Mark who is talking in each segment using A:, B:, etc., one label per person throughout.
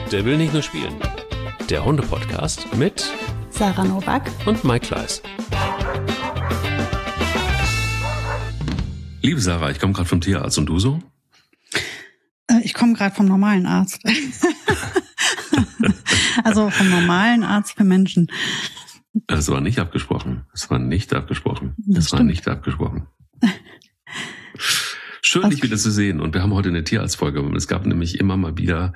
A: Der will nicht nur spielen. Der Hunde-Podcast mit
B: Sarah Nowak
A: und Mike Kleiss. Liebe Sarah, ich komme gerade vom Tierarzt und du so?
B: Ich komme gerade vom normalen Arzt. Also vom normalen Arzt für Menschen.
A: Das war nicht abgesprochen. Schön, dich wieder zu sehen. Und wir haben heute eine Tierarztfolge. Es gab nämlich immer mal wieder,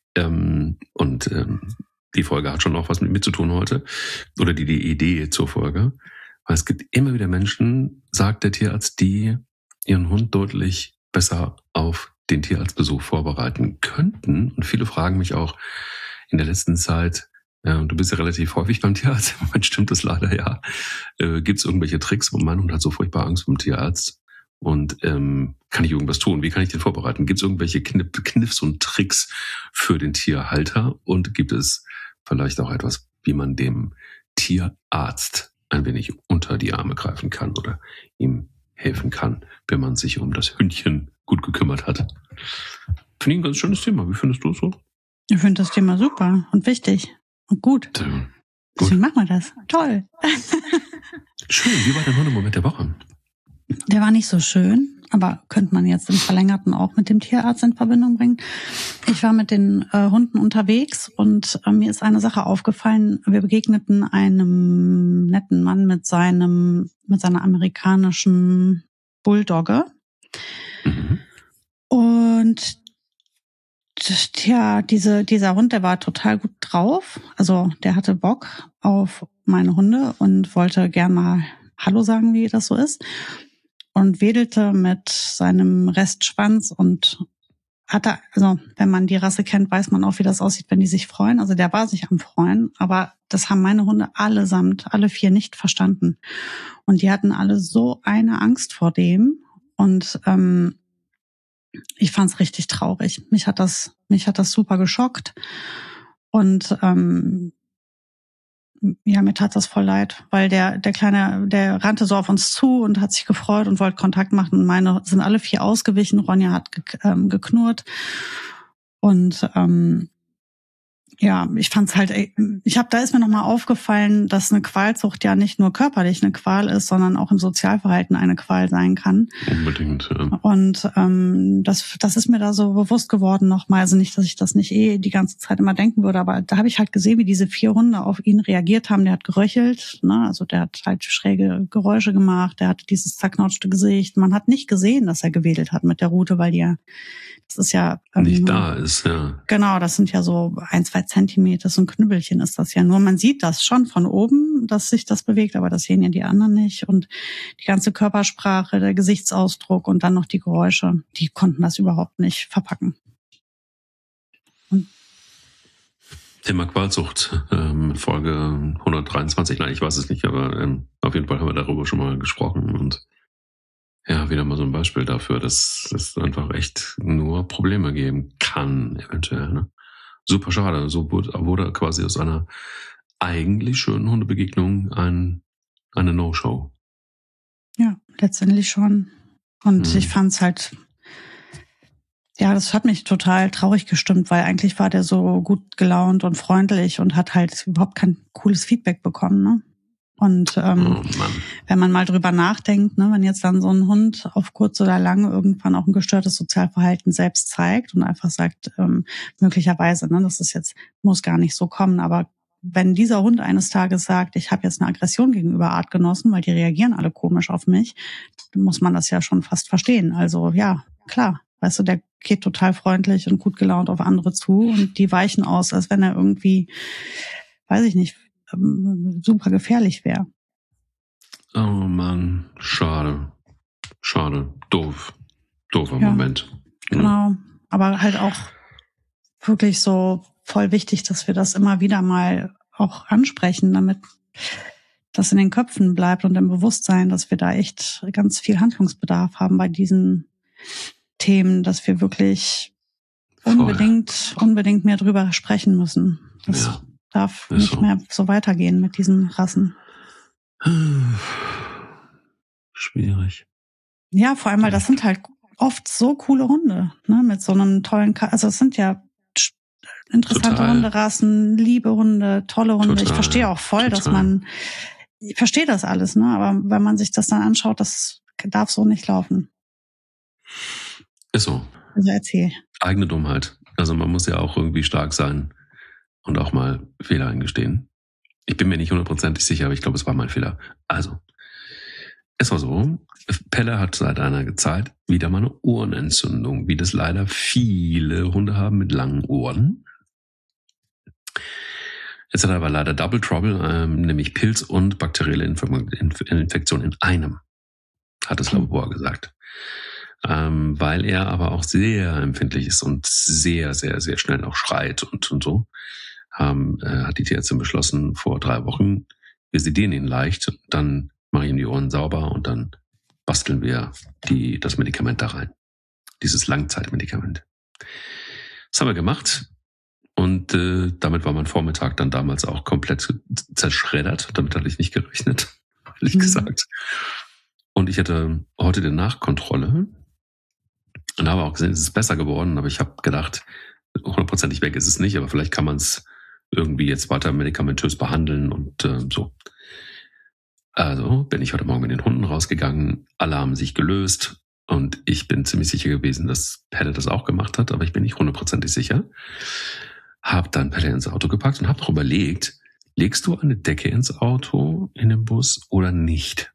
A: die Folge hat schon auch was mit mir zu tun heute, oder die Idee zur Folge. Weil es gibt immer wieder Menschen, sagt der Tierarzt, die ihren Hund deutlich besser auf den Tierarztbesuch vorbereiten könnten. Und viele fragen mich auch in der letzten Zeit, du bist ja relativ häufig beim Tierarzt, im Moment stimmt das leider, ja. Gibt es irgendwelche Tricks, wo mein Hund hat so furchtbar Angst vor dem Tierarzt? Und kann ich irgendwas tun? Wie kann ich den vorbereiten? Gibt es irgendwelche Kniffs und Tricks für den Tierhalter? Und gibt es vielleicht auch etwas, wie man dem Tierarzt ein wenig unter die Arme greifen kann oder ihm helfen kann, wenn man sich um das Hündchen gut gekümmert hat? Finde ich ein ganz schönes Thema. Wie findest du es so?
B: Ich finde das Thema super und wichtig und gut. Deswegen machen wir das. Toll.
A: Schön. Wie war dein Hundemoment der Woche?
B: Der war nicht so schön, aber könnte man jetzt im Verlängerten auch mit dem Tierarzt in Verbindung bringen. Ich war mit den Hunden unterwegs und mir ist eine Sache aufgefallen. Wir begegneten einem netten Mann mit seiner amerikanischen Bulldogge.
A: Mhm.
B: Und ja, dieser Hund, der war total gut drauf. Also der hatte Bock auf meine Hunde und wollte gern mal Hallo sagen, wie das so ist. Und wedelte mit seinem Restschwanz und hatte, also wenn man die Rasse kennt, weiß man auch, wie das aussieht, wenn die sich freuen. Also der war sich am Freuen, aber das haben meine Hunde allesamt, alle 4 nicht verstanden. Und die hatten alle so eine Angst vor dem. Und ich fand es richtig traurig. Mich hat das super geschockt. Und ja, mir tat das voll leid, weil der Kleine, der rannte so auf uns zu und hat sich gefreut und wollte Kontakt machen. Und meine sind alle 4 ausgewichen. Ronja hat geknurrt. Und ja, ich fand's halt, da ist mir nochmal aufgefallen, dass eine Qualzucht ja nicht nur körperlich eine Qual ist, sondern auch im Sozialverhalten eine Qual sein kann.
A: Unbedingt, ja.
B: Und das ist mir da so bewusst geworden nochmal. Also nicht, dass ich das nicht die ganze Zeit immer denken würde, aber da habe ich halt gesehen, wie diese 4 Hunde auf ihn reagiert haben. Der hat geröchelt, ne? Also der hat halt schräge Geräusche gemacht, der hatte dieses zerknautschte Gesicht. Man hat nicht gesehen, dass er gewedelt hat mit der Rute, weil das ist ja
A: nicht da ist, ja.
B: Genau, das sind ja so 1-2 Zentimeter, so ein Knüppelchen ist das ja. Nur man sieht das schon von oben, dass sich das bewegt, aber das sehen ja die anderen nicht. Und die ganze Körpersprache, der Gesichtsausdruck und dann noch die Geräusche, die konnten das überhaupt nicht verpacken.
A: Thema Qualzucht, Folge 123, nein, ich weiß es nicht, aber auf jeden Fall haben wir darüber schon mal gesprochen und ja, wieder mal so ein Beispiel dafür, dass es einfach echt nur Probleme geben kann, eventuell. Ne? Super schade. So wurde quasi aus einer eigentlich schönen Hundebegegnung eine No-Show.
B: Ja, letztendlich schon. Und ich fand's halt, ja, das hat mich total traurig gestimmt, weil eigentlich war der so gut gelaunt und freundlich und hat halt überhaupt kein cooles Feedback bekommen, ne? Und wenn man mal drüber nachdenkt, ne, wenn jetzt dann so ein Hund auf kurz oder lang irgendwann auch ein gestörtes Sozialverhalten selbst zeigt und einfach sagt, möglicherweise, ne, das ist jetzt, muss gar nicht so kommen, aber wenn dieser Hund eines Tages sagt, ich habe jetzt eine Aggression gegenüber Artgenossen, weil die reagieren alle komisch auf mich, dann muss man das ja schon fast verstehen. Also ja, klar, weißt du, der geht total freundlich und gut gelaunt auf andere zu und die weichen aus, als wenn er irgendwie, weiß ich nicht, super gefährlich wäre.
A: Oh Mann, schade. Doofer Moment.
B: Genau, aber halt auch wirklich so voll wichtig, dass wir das immer wieder mal auch ansprechen, damit das in den Köpfen bleibt und im Bewusstsein, dass wir da echt ganz viel Handlungsbedarf haben bei diesen Themen, dass wir wirklich unbedingt mehr drüber sprechen müssen. Das darf nicht so mehr so weitergehen mit diesen Rassen.
A: Schwierig.
B: Ja, vor allem, weil das sind halt oft so coole Hunde, ne, mit so einem tollen, also es sind ja interessante Hunderassen, liebe Hunde, tolle Hunde. Ich verstehe auch voll, dass ich verstehe das alles, ne? Aber wenn man sich das dann anschaut, das darf so nicht laufen.
A: Ist so.
B: Also erzähl.
A: Eigene Dummheit. Also man muss ja auch irgendwie stark sein und auch mal Fehler eingestehen. Ich bin mir nicht 100% sicher, aber ich glaube, es war mein Fehler. Also, es war so, Pelle hat seit einer Zeit wieder mal eine Ohrenentzündung, wie das leider viele Hunde haben mit langen Ohren. Jetzt hat er aber leider Double Trouble, nämlich Pilz und bakterielle Infektion in einem, hat das Labor gesagt. Weil er aber auch sehr empfindlich ist und sehr, sehr, sehr schnell auch schreit und so, hat die Tierärztin beschlossen, vor 3 Wochen, wir sedieren ihn leicht, dann mache ich ihm die Ohren sauber und dann basteln wir das Medikament da rein. Dieses Langzeitmedikament. Das haben wir gemacht und damit war mein Vormittag dann damals auch komplett zerschreddert. Damit hatte ich nicht gerechnet, ehrlich gesagt. Und ich hatte heute die Nachkontrolle und habe auch gesehen, es ist besser geworden, aber ich habe gedacht, 100% weg ist es nicht, aber vielleicht kann man es irgendwie jetzt weiter medikamentös behandeln und so. Also bin ich heute Morgen mit den Hunden rausgegangen, alle haben sich gelöst und ich bin ziemlich sicher gewesen, dass Pelle das auch gemacht hat, aber ich bin nicht 100% sicher. Hab dann Pelle ins Auto gepackt und habe noch überlegt, legst du eine Decke ins Auto in den Bus oder nicht?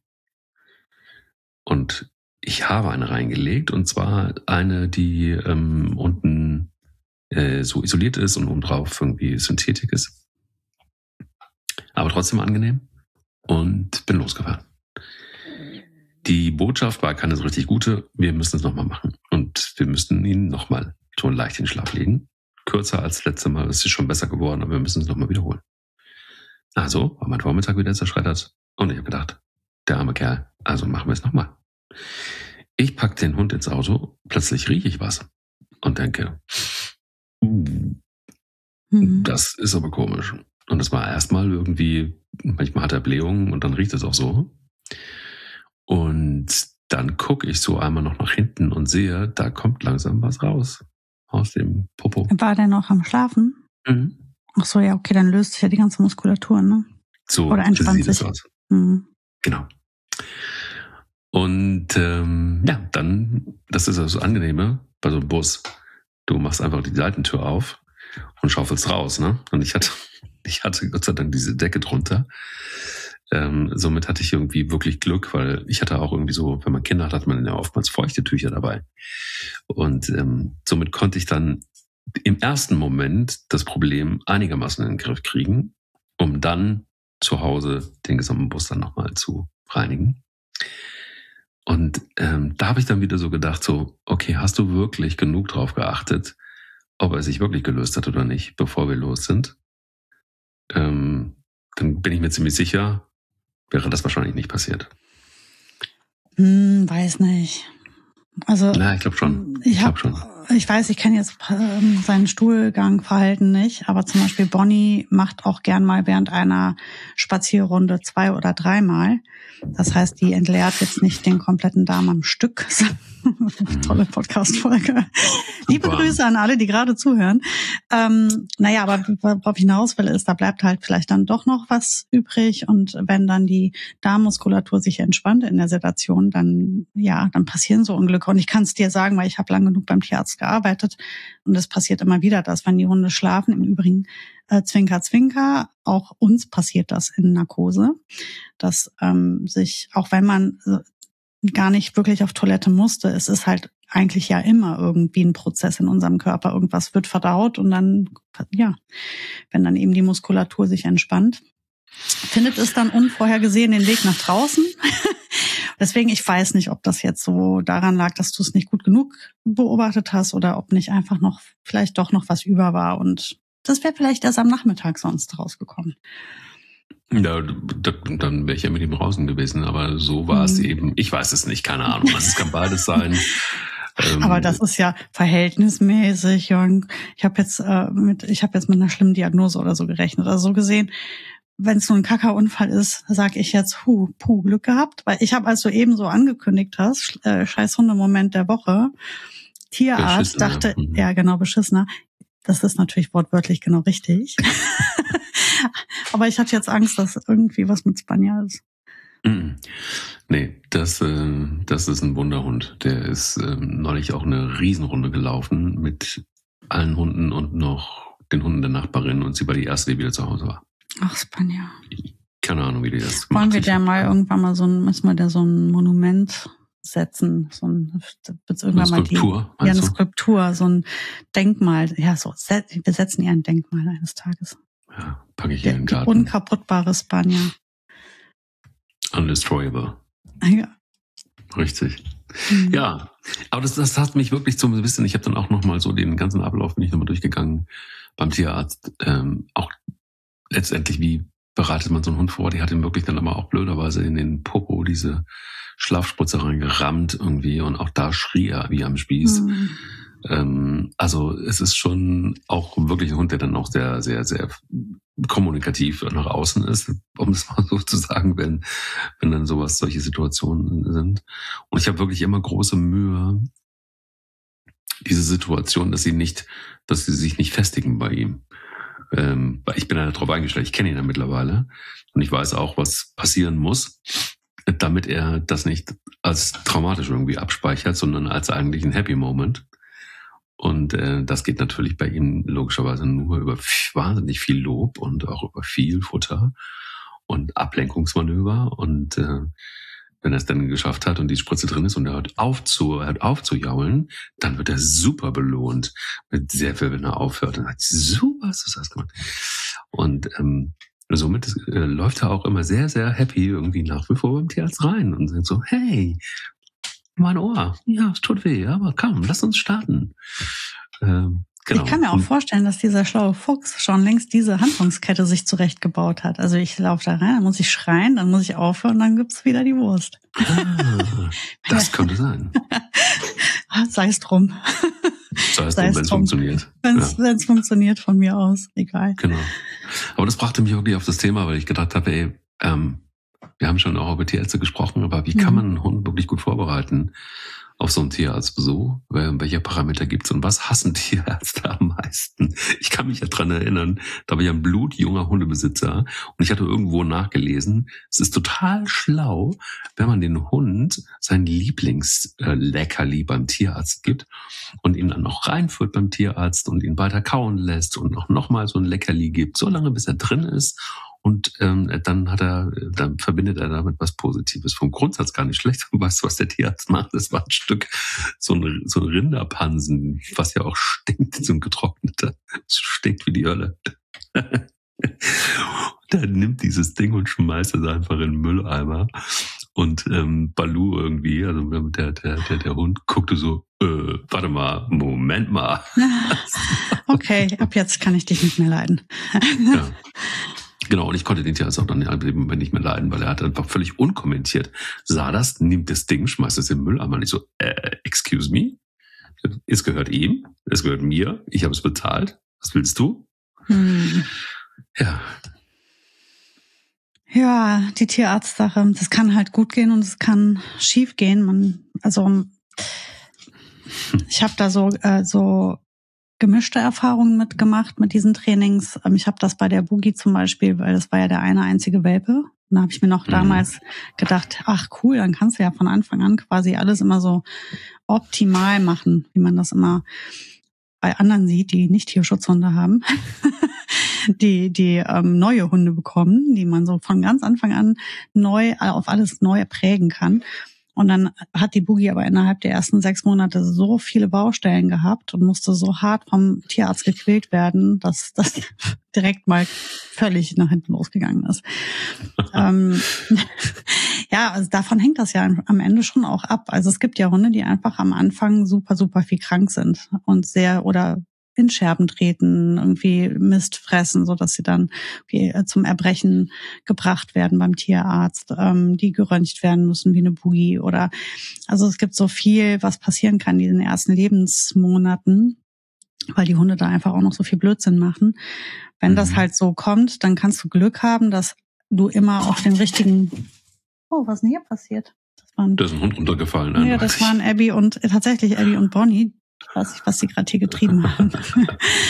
A: Und ich habe eine reingelegt und zwar eine, die unten so isoliert ist und oben drauf irgendwie Synthetik ist. Aber trotzdem angenehm. Und bin losgefahren. Die Botschaft war keine so richtig gute. Wir müssen es nochmal machen. Und wir müssten ihn nochmal schon leicht in den Schlaf legen. Kürzer als das letzte Mal. Es ist schon besser geworden, aber wir müssen es nochmal wiederholen. Also war mein Vormittag wieder zerschreddert. Und ich habe gedacht, der arme Kerl, also machen wir es nochmal. Ich packe den Hund ins Auto. Plötzlich rieche ich was. Und denke, das ist aber komisch. Und es war erstmal irgendwie, manchmal hat er Blähungen und dann riecht es auch so. Und dann gucke ich so einmal noch nach hinten und sehe, da kommt langsam was raus aus dem Popo.
B: War der noch am Schlafen? Ach so, ja, okay, dann löst sich ja die ganze Muskulatur, ne?
A: So
B: oder entspannt sich.
A: Aus. Genau. Und dann, das ist das Angenehme bei so einem Bus. Du machst einfach die Seitentür auf und schaufelst raus, ne? Und ich hatte Gott sei Dank diese Decke drunter. Somit hatte ich irgendwie wirklich Glück, weil ich hatte auch irgendwie so, wenn man Kinder hat man ja oftmals feuchte Tücher dabei. Und somit konnte ich dann im ersten Moment das Problem einigermaßen in den Griff kriegen, um dann zu Hause den gesamten Bus dann nochmal zu reinigen. Und da habe ich dann wieder so gedacht, so, okay, hast du wirklich genug drauf geachtet, ob er sich wirklich gelöst hat oder nicht, bevor wir los sind? Dann bin ich mir ziemlich sicher, wäre das wahrscheinlich nicht passiert.
B: Weiß nicht. Also,
A: na, ich glaube schon.
B: Ich weiß, ich kenne jetzt seinen Stuhlgangverhalten nicht, aber zum Beispiel Bonnie macht auch gern mal während einer Spazierrunde 2 oder 3 Mal. Das heißt, die entleert jetzt nicht den kompletten Darm am Stück. Tolle Podcast-Folge. Liebe Grüße an alle, die gerade zuhören. Naja, aber worauf ich hinaus will, ist, da bleibt halt vielleicht dann doch noch was übrig. Und wenn dann die Darmmuskulatur sich entspannt in der Sedation, dann passieren so Unglücke. Und ich kann es dir sagen, weil ich habe lang genug beim Tierarzt gearbeitet. Und es passiert immer wieder, dass wenn die Hunde schlafen, im Übrigen Zwinker, Zwinker, auch uns passiert das in Narkose, dass sich, auch wenn man gar nicht wirklich auf Toilette musste, es ist halt eigentlich ja immer irgendwie ein Prozess in unserem Körper. Irgendwas wird verdaut und dann, wenn dann eben die Muskulatur sich entspannt, findet es dann unvorhergesehen den Weg nach draußen. Deswegen, ich weiß nicht, ob das jetzt so daran lag, dass du es nicht gut genug beobachtet hast oder ob nicht einfach noch, vielleicht doch noch was über war und das wäre vielleicht erst am Nachmittag sonst rausgekommen.
A: Ja, dann wäre ich ja mit ihm draußen gewesen, aber so war es eben. Ich weiß es nicht, keine Ahnung. Es kann beides sein.
B: Aber das ist ja verhältnismäßig, Jörg. Ich habe jetzt mit einer schlimmen Diagnose oder so gerechnet. Also so gesehen, wenn es nur ein Kackerunfall ist, sage ich jetzt, Glück gehabt. Weil ich habe, als du eben so angekündigt hast, scheiß Hundemoment der Woche, Tierarzt dachte, ja genau, beschissener. Das ist natürlich wortwörtlich genau richtig. Aber ich hatte jetzt Angst, dass irgendwie was mit Spanier ist.
A: Nee, das ist ein Wunderhund. Der ist neulich auch eine Riesenrunde gelaufen mit allen Hunden und noch den Hunden der Nachbarin und sie war die erste, die wieder zu Hause war.
B: Ach, Spanier.
A: Keine Ahnung, wie die das gemacht hat.
B: Wollen wir der mal irgendwann mal müssen wir der so ein Monument setzen, eine
A: Skulptur?
B: Eine Skulptur, so ein Denkmal. Ja, wir setzen ihr ein Denkmal eines Tages.
A: Ja, packe ich in den Garten.
B: Unkaputtbare Spanier.
A: Undestroyable.
B: Ja.
A: Richtig. Ja, aber das hat mich wirklich zum Wissen. Ich habe dann auch nochmal so den ganzen Ablauf bin ich nochmal durchgegangen beim Tierarzt. Auch letztendlich, wie bereitet man so einen Hund vor? Die hat ihm wirklich dann aber auch blöderweise in den Popo diese Schlafspritze reingerammt irgendwie und auch da schrie er wie am Spieß. Also es ist schon auch wirklich ein Hund, der dann auch sehr, sehr, sehr kommunikativ nach außen ist, um es mal so zu sagen, wenn dann solche Situationen sind. Und ich habe wirklich immer große Mühe, diese Situation, dass sie sich nicht festigen bei ihm. Ich bin ja darauf eingestellt, ich kenne ihn ja mittlerweile und ich weiß auch, was passieren muss, damit er das nicht als traumatisch irgendwie abspeichert, sondern als eigentlich ein Happy Moment. Und das geht natürlich bei ihm logischerweise nur über wahnsinnig viel Lob und auch über viel Futter und Ablenkungsmanöver. Und wenn er es dann geschafft hat und die Spritze drin ist und er hört auf zu dann wird er super belohnt. Mit sehr viel, wenn er aufhört. Dann sagt er, super, hast du das gemacht. Und somit läuft er auch immer sehr, sehr happy irgendwie nach wie vor beim Tierarzt rein und sagt so, hey, mein Ohr, ja, es tut weh, aber komm, lass uns starten. Genau.
B: Ich kann mir auch vorstellen, dass dieser schlaue Fuchs schon längst diese Handlungskette sich zurechtgebaut hat. Also ich laufe da rein, dann muss ich schreien, dann muss ich aufhören, dann gibt's wieder die Wurst.
A: Das könnte sein.
B: Sei es drum.
A: Sei es drum, wenn es funktioniert.
B: Wenn es funktioniert, von mir aus, egal.
A: Genau. Aber das brachte mich wirklich auf das Thema, weil ich gedacht habe, wir haben schon auch über Tierärzte gesprochen, aber wie kann man einen Hund wirklich gut vorbereiten auf so einen Tierarztbesuch? Welche Parameter gibt's und was hassen Tierärzte am meisten? Ich kann mich ja dran erinnern, da war ich ein blutjunger Hundebesitzer und ich hatte irgendwo nachgelesen, es ist total schlau, wenn man den Hund sein Lieblingsleckerli beim Tierarzt gibt und ihn dann noch reinführt beim Tierarzt und ihn weiter kauen lässt und noch mal so ein Leckerli gibt, so lange bis er drin ist. Und dann verbindet er damit was Positives. Vom Grundsatz gar nicht schlecht. Und weißt du, was der Tierarzt macht? Das war ein Stück, so ein Rinderpansen, was ja auch stinkt, so ein getrockneter. Es stinkt wie die Hölle. Der nimmt dieses Ding und schmeißt es einfach in den Mülleimer. Und Balu irgendwie, also der Hund, guckte so, warte mal, Moment mal.
B: Okay, ab jetzt kann ich dich nicht mehr leiden.
A: Ja. Genau, und ich konnte den Tierarzt auch dann im nicht mehr leiden, weil er hat einfach völlig unkommentiert sah das, nimmt das Ding, schmeißt es in den Mülleimer. Und ich so, excuse me? Es gehört ihm, es gehört mir, ich habe es bezahlt. Was willst du? Ja.
B: Ja, die Tierarztsache, das kann halt gut gehen und es kann schief gehen. Ich habe da so gemischte Erfahrungen mitgemacht mit diesen Trainings. Ich habe das bei der Boogie zum Beispiel, weil das war ja der einzige Welpe. Und da habe ich mir noch damals gedacht, ach cool, dann kannst du ja von Anfang an quasi alles immer so optimal machen, wie man das immer bei anderen sieht, die nicht Tierschutzhunde haben, die neue Hunde bekommen, die man so von ganz Anfang an auf alles neu prägen kann. Und dann hat die Boogie aber innerhalb der ersten 6 Monate so viele Baustellen gehabt und musste so hart vom Tierarzt gequält werden, dass das direkt mal völlig nach hinten losgegangen ist. Ja, also davon hängt das ja am Ende schon auch ab. Also es gibt ja Hunde, die einfach am Anfang super, super viel krank sind und oder in Scherben treten, irgendwie Mist fressen, so dass sie dann zum Erbrechen gebracht werden beim Tierarzt, die geröntgt werden müssen wie eine Boogie also es gibt so viel, was passieren kann in den ersten Lebensmonaten, weil die Hunde da einfach auch noch so viel Blödsinn machen. Wenn das halt so kommt, dann kannst du Glück haben, dass du immer auf den richtigen... Oh, was ist denn hier passiert?
A: Da ist ein Hund runtergefallen.
B: Ja, das waren Abby und Bonnie. Ich weiß nicht, was sie gerade hier getrieben haben.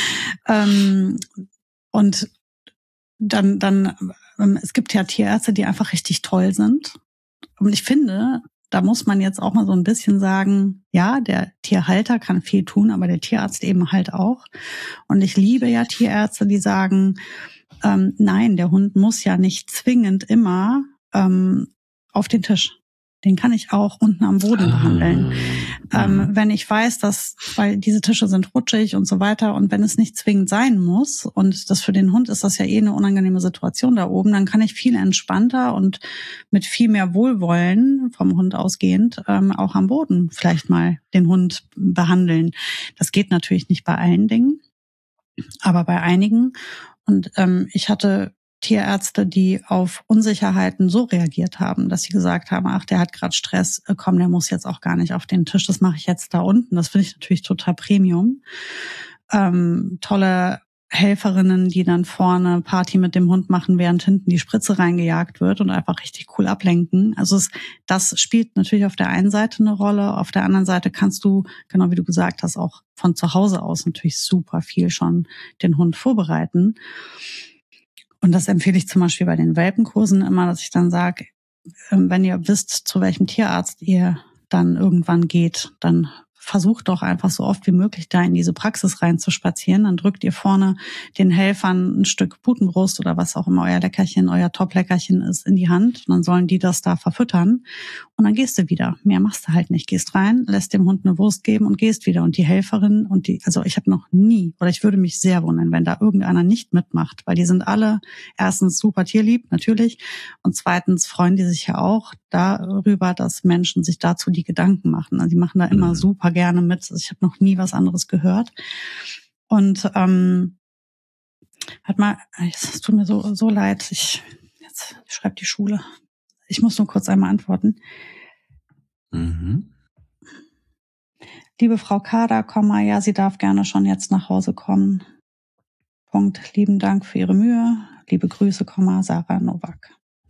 B: Und dann es gibt ja Tierärzte, die einfach richtig toll sind. Und ich finde, da muss man jetzt auch mal so ein bisschen sagen, ja, der Tierhalter kann viel tun, aber der Tierarzt eben halt auch. Und ich liebe ja Tierärzte, die sagen, nein, der Hund muss ja nicht zwingend immer auf den Tisch. Den kann ich auch unten am Boden behandeln. Wenn ich weiß, weil diese Tische sind rutschig und so weiter, und wenn es nicht zwingend sein muss, und das für den Hund ist das ja eine unangenehme Situation da oben, dann kann ich viel entspannter und mit viel mehr Wohlwollen vom Hund ausgehend auch am Boden vielleicht mal den Hund behandeln. Das geht natürlich nicht bei allen Dingen, aber bei einigen. Und ich hatte Tierärzte, die auf Unsicherheiten so reagiert haben, dass sie gesagt haben, ach, der hat gerade Stress, komm, der muss jetzt auch gar nicht auf den Tisch, das mache ich jetzt da unten. Das finde ich natürlich total Premium. Tolle Helferinnen, die dann vorne Party mit dem Hund machen, während hinten die Spritze reingejagt wird und einfach richtig cool ablenken. Also das spielt natürlich auf der einen Seite eine Rolle, auf der anderen Seite kannst du, genau wie du gesagt hast, auch von zu Hause aus natürlich super viel schon den Hund vorbereiten. Und das empfehle ich zum Beispiel bei den Welpenkursen immer, dass ich dann sage, wenn ihr wisst, zu welchem Tierarzt ihr dann irgendwann geht, dann versucht doch einfach so oft wie möglich da in diese Praxis reinzuspazieren. Dann drückt ihr vorne den Helfern ein Stück Putenbrust oder was auch immer euer Leckerchen, euer Top-Leckerchen ist, in die Hand. Und dann sollen die das da verfüttern. Und dann gehst du wieder. Mehr machst du halt nicht. Gehst rein, lässt dem Hund eine Wurst geben und gehst wieder. Und die Helferin also ich habe noch nie, oder ich würde mich sehr wundern, wenn da irgendeiner nicht mitmacht, weil die sind alle erstens super tierlieb, natürlich. Und zweitens freuen die sich ja auch darüber, dass Menschen sich dazu die Gedanken machen. Also die machen da immer super gerne mit. Also ich habe noch nie was anderes gehört. Und es tut mir so leid. Jetzt schreibt die Schule. Ich muss nur kurz einmal antworten. Liebe Frau Kader, ja, sie darf gerne schon jetzt nach Hause kommen. Punkt. Lieben Dank für Ihre Mühe. Liebe Grüße, Sarah Nowak.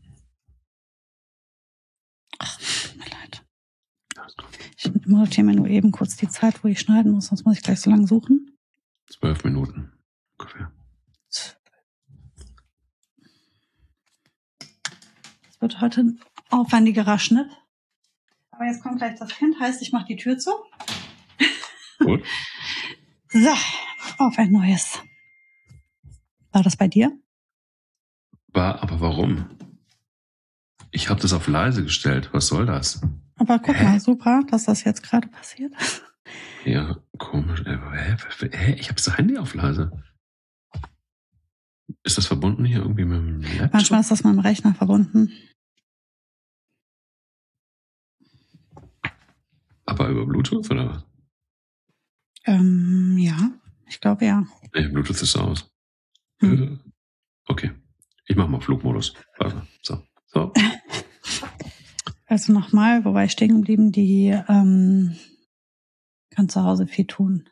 B: Ach, tut mir leid. Ich notiere mir nur eben kurz die Zeit, wo ich schneiden muss, sonst muss ich gleich so lange suchen.
A: 12 Minuten ungefähr.
B: Es wird heute ein aufwendigerer Schnitt. Aber jetzt kommt gleich das Kind, heißt, ich mache die Tür zu.
A: Gut.
B: So, auf ein neues. War das bei dir?
A: Aber warum? Ich habe das auf leise gestellt. Was soll das?
B: Aber guck mal, super, dass das jetzt gerade passiert.
A: Ja, komisch. Ich habe das Handy auf leise. Ist das verbunden hier irgendwie mit dem Laptop?
B: Manchmal ist das mit dem Rechner verbunden.
A: Aber über Bluetooth oder was?
B: Ja, ich glaube ja.
A: Nee, Bluetooth ist aus. Okay. Ich mache mal Flugmodus. Warte. So.
B: Also nochmal, wo war ich stehen geblieben? Die kann zu Hause viel tun.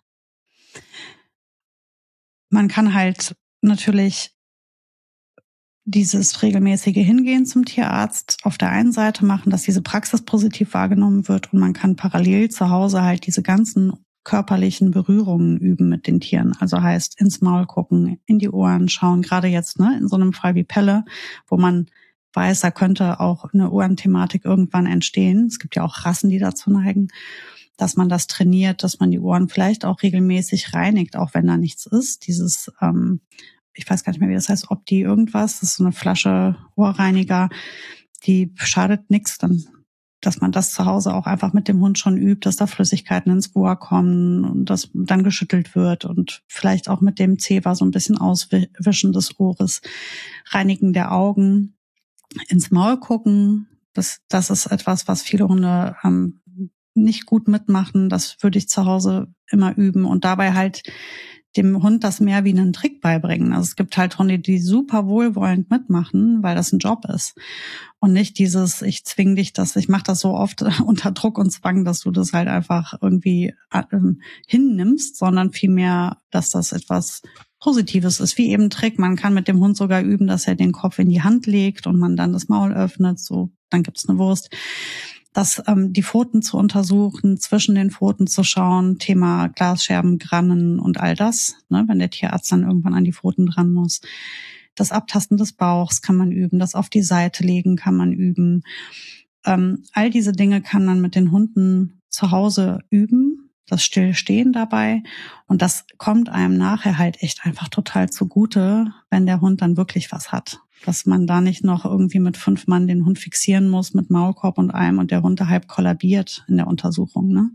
B: Man kann halt natürlich dieses regelmäßige Hingehen zum Tierarzt auf der einen Seite machen, dass diese Praxis positiv wahrgenommen wird, und man kann parallel zu Hause halt diese ganzen körperlichen Berührungen üben mit den Tieren. Also heißt ins Maul gucken, in die Ohren schauen, gerade jetzt in so einem Fall wie Pelle, wo man weiß, da könnte auch eine Ohrenthematik irgendwann entstehen. Es gibt ja auch Rassen, die dazu neigen, dass man das trainiert, dass man die Ohren vielleicht auch regelmäßig reinigt, auch wenn da nichts ist. Dieses, ich weiß gar nicht mehr, wie das heißt, ob die irgendwas, das ist so eine Flasche Ohrreiniger, die schadet nichts, dann, dass man das zu Hause auch einfach mit dem Hund schon übt, dass da Flüssigkeiten ins Ohr kommen und dass dann geschüttelt wird und vielleicht auch mit dem Zewa so ein bisschen Auswischen des Ohres, Reinigen der Augen, ins Maul gucken. Das ist etwas, was viele Hunde nicht gut mitmachen. Das würde ich zu Hause immer üben und dabei halt dem Hund das mehr wie einen Trick beibringen. Also es gibt halt Hunde, die super wohlwollend mitmachen, weil das ein Job ist. Und nicht dieses, ich zwing dich, ich mache das so oft unter Druck und Zwang, dass du das halt einfach irgendwie hinnimmst, sondern vielmehr, dass das etwas Positives ist, wie eben Trick. Man kann mit dem Hund sogar üben, dass er den Kopf in die Hand legt und man dann das Maul öffnet, so, dann gibt's eine Wurst. die Pfoten zu untersuchen, zwischen den Pfoten zu schauen, Thema Glasscherben, Grannen und all das, ne, wenn der Tierarzt dann irgendwann an die Pfoten dran muss. Das Abtasten des Bauchs kann man üben, das auf die Seite legen kann man üben. All diese Dinge kann man mit den Hunden zu Hause üben, das Stillstehen dabei. Und das kommt einem nachher halt echt einfach total zugute, wenn der Hund dann wirklich was hat. Dass man da nicht noch irgendwie mit 5 Mann den Hund fixieren muss mit Maulkorb und allem und der Hund da halb kollabiert in der Untersuchung. Ne?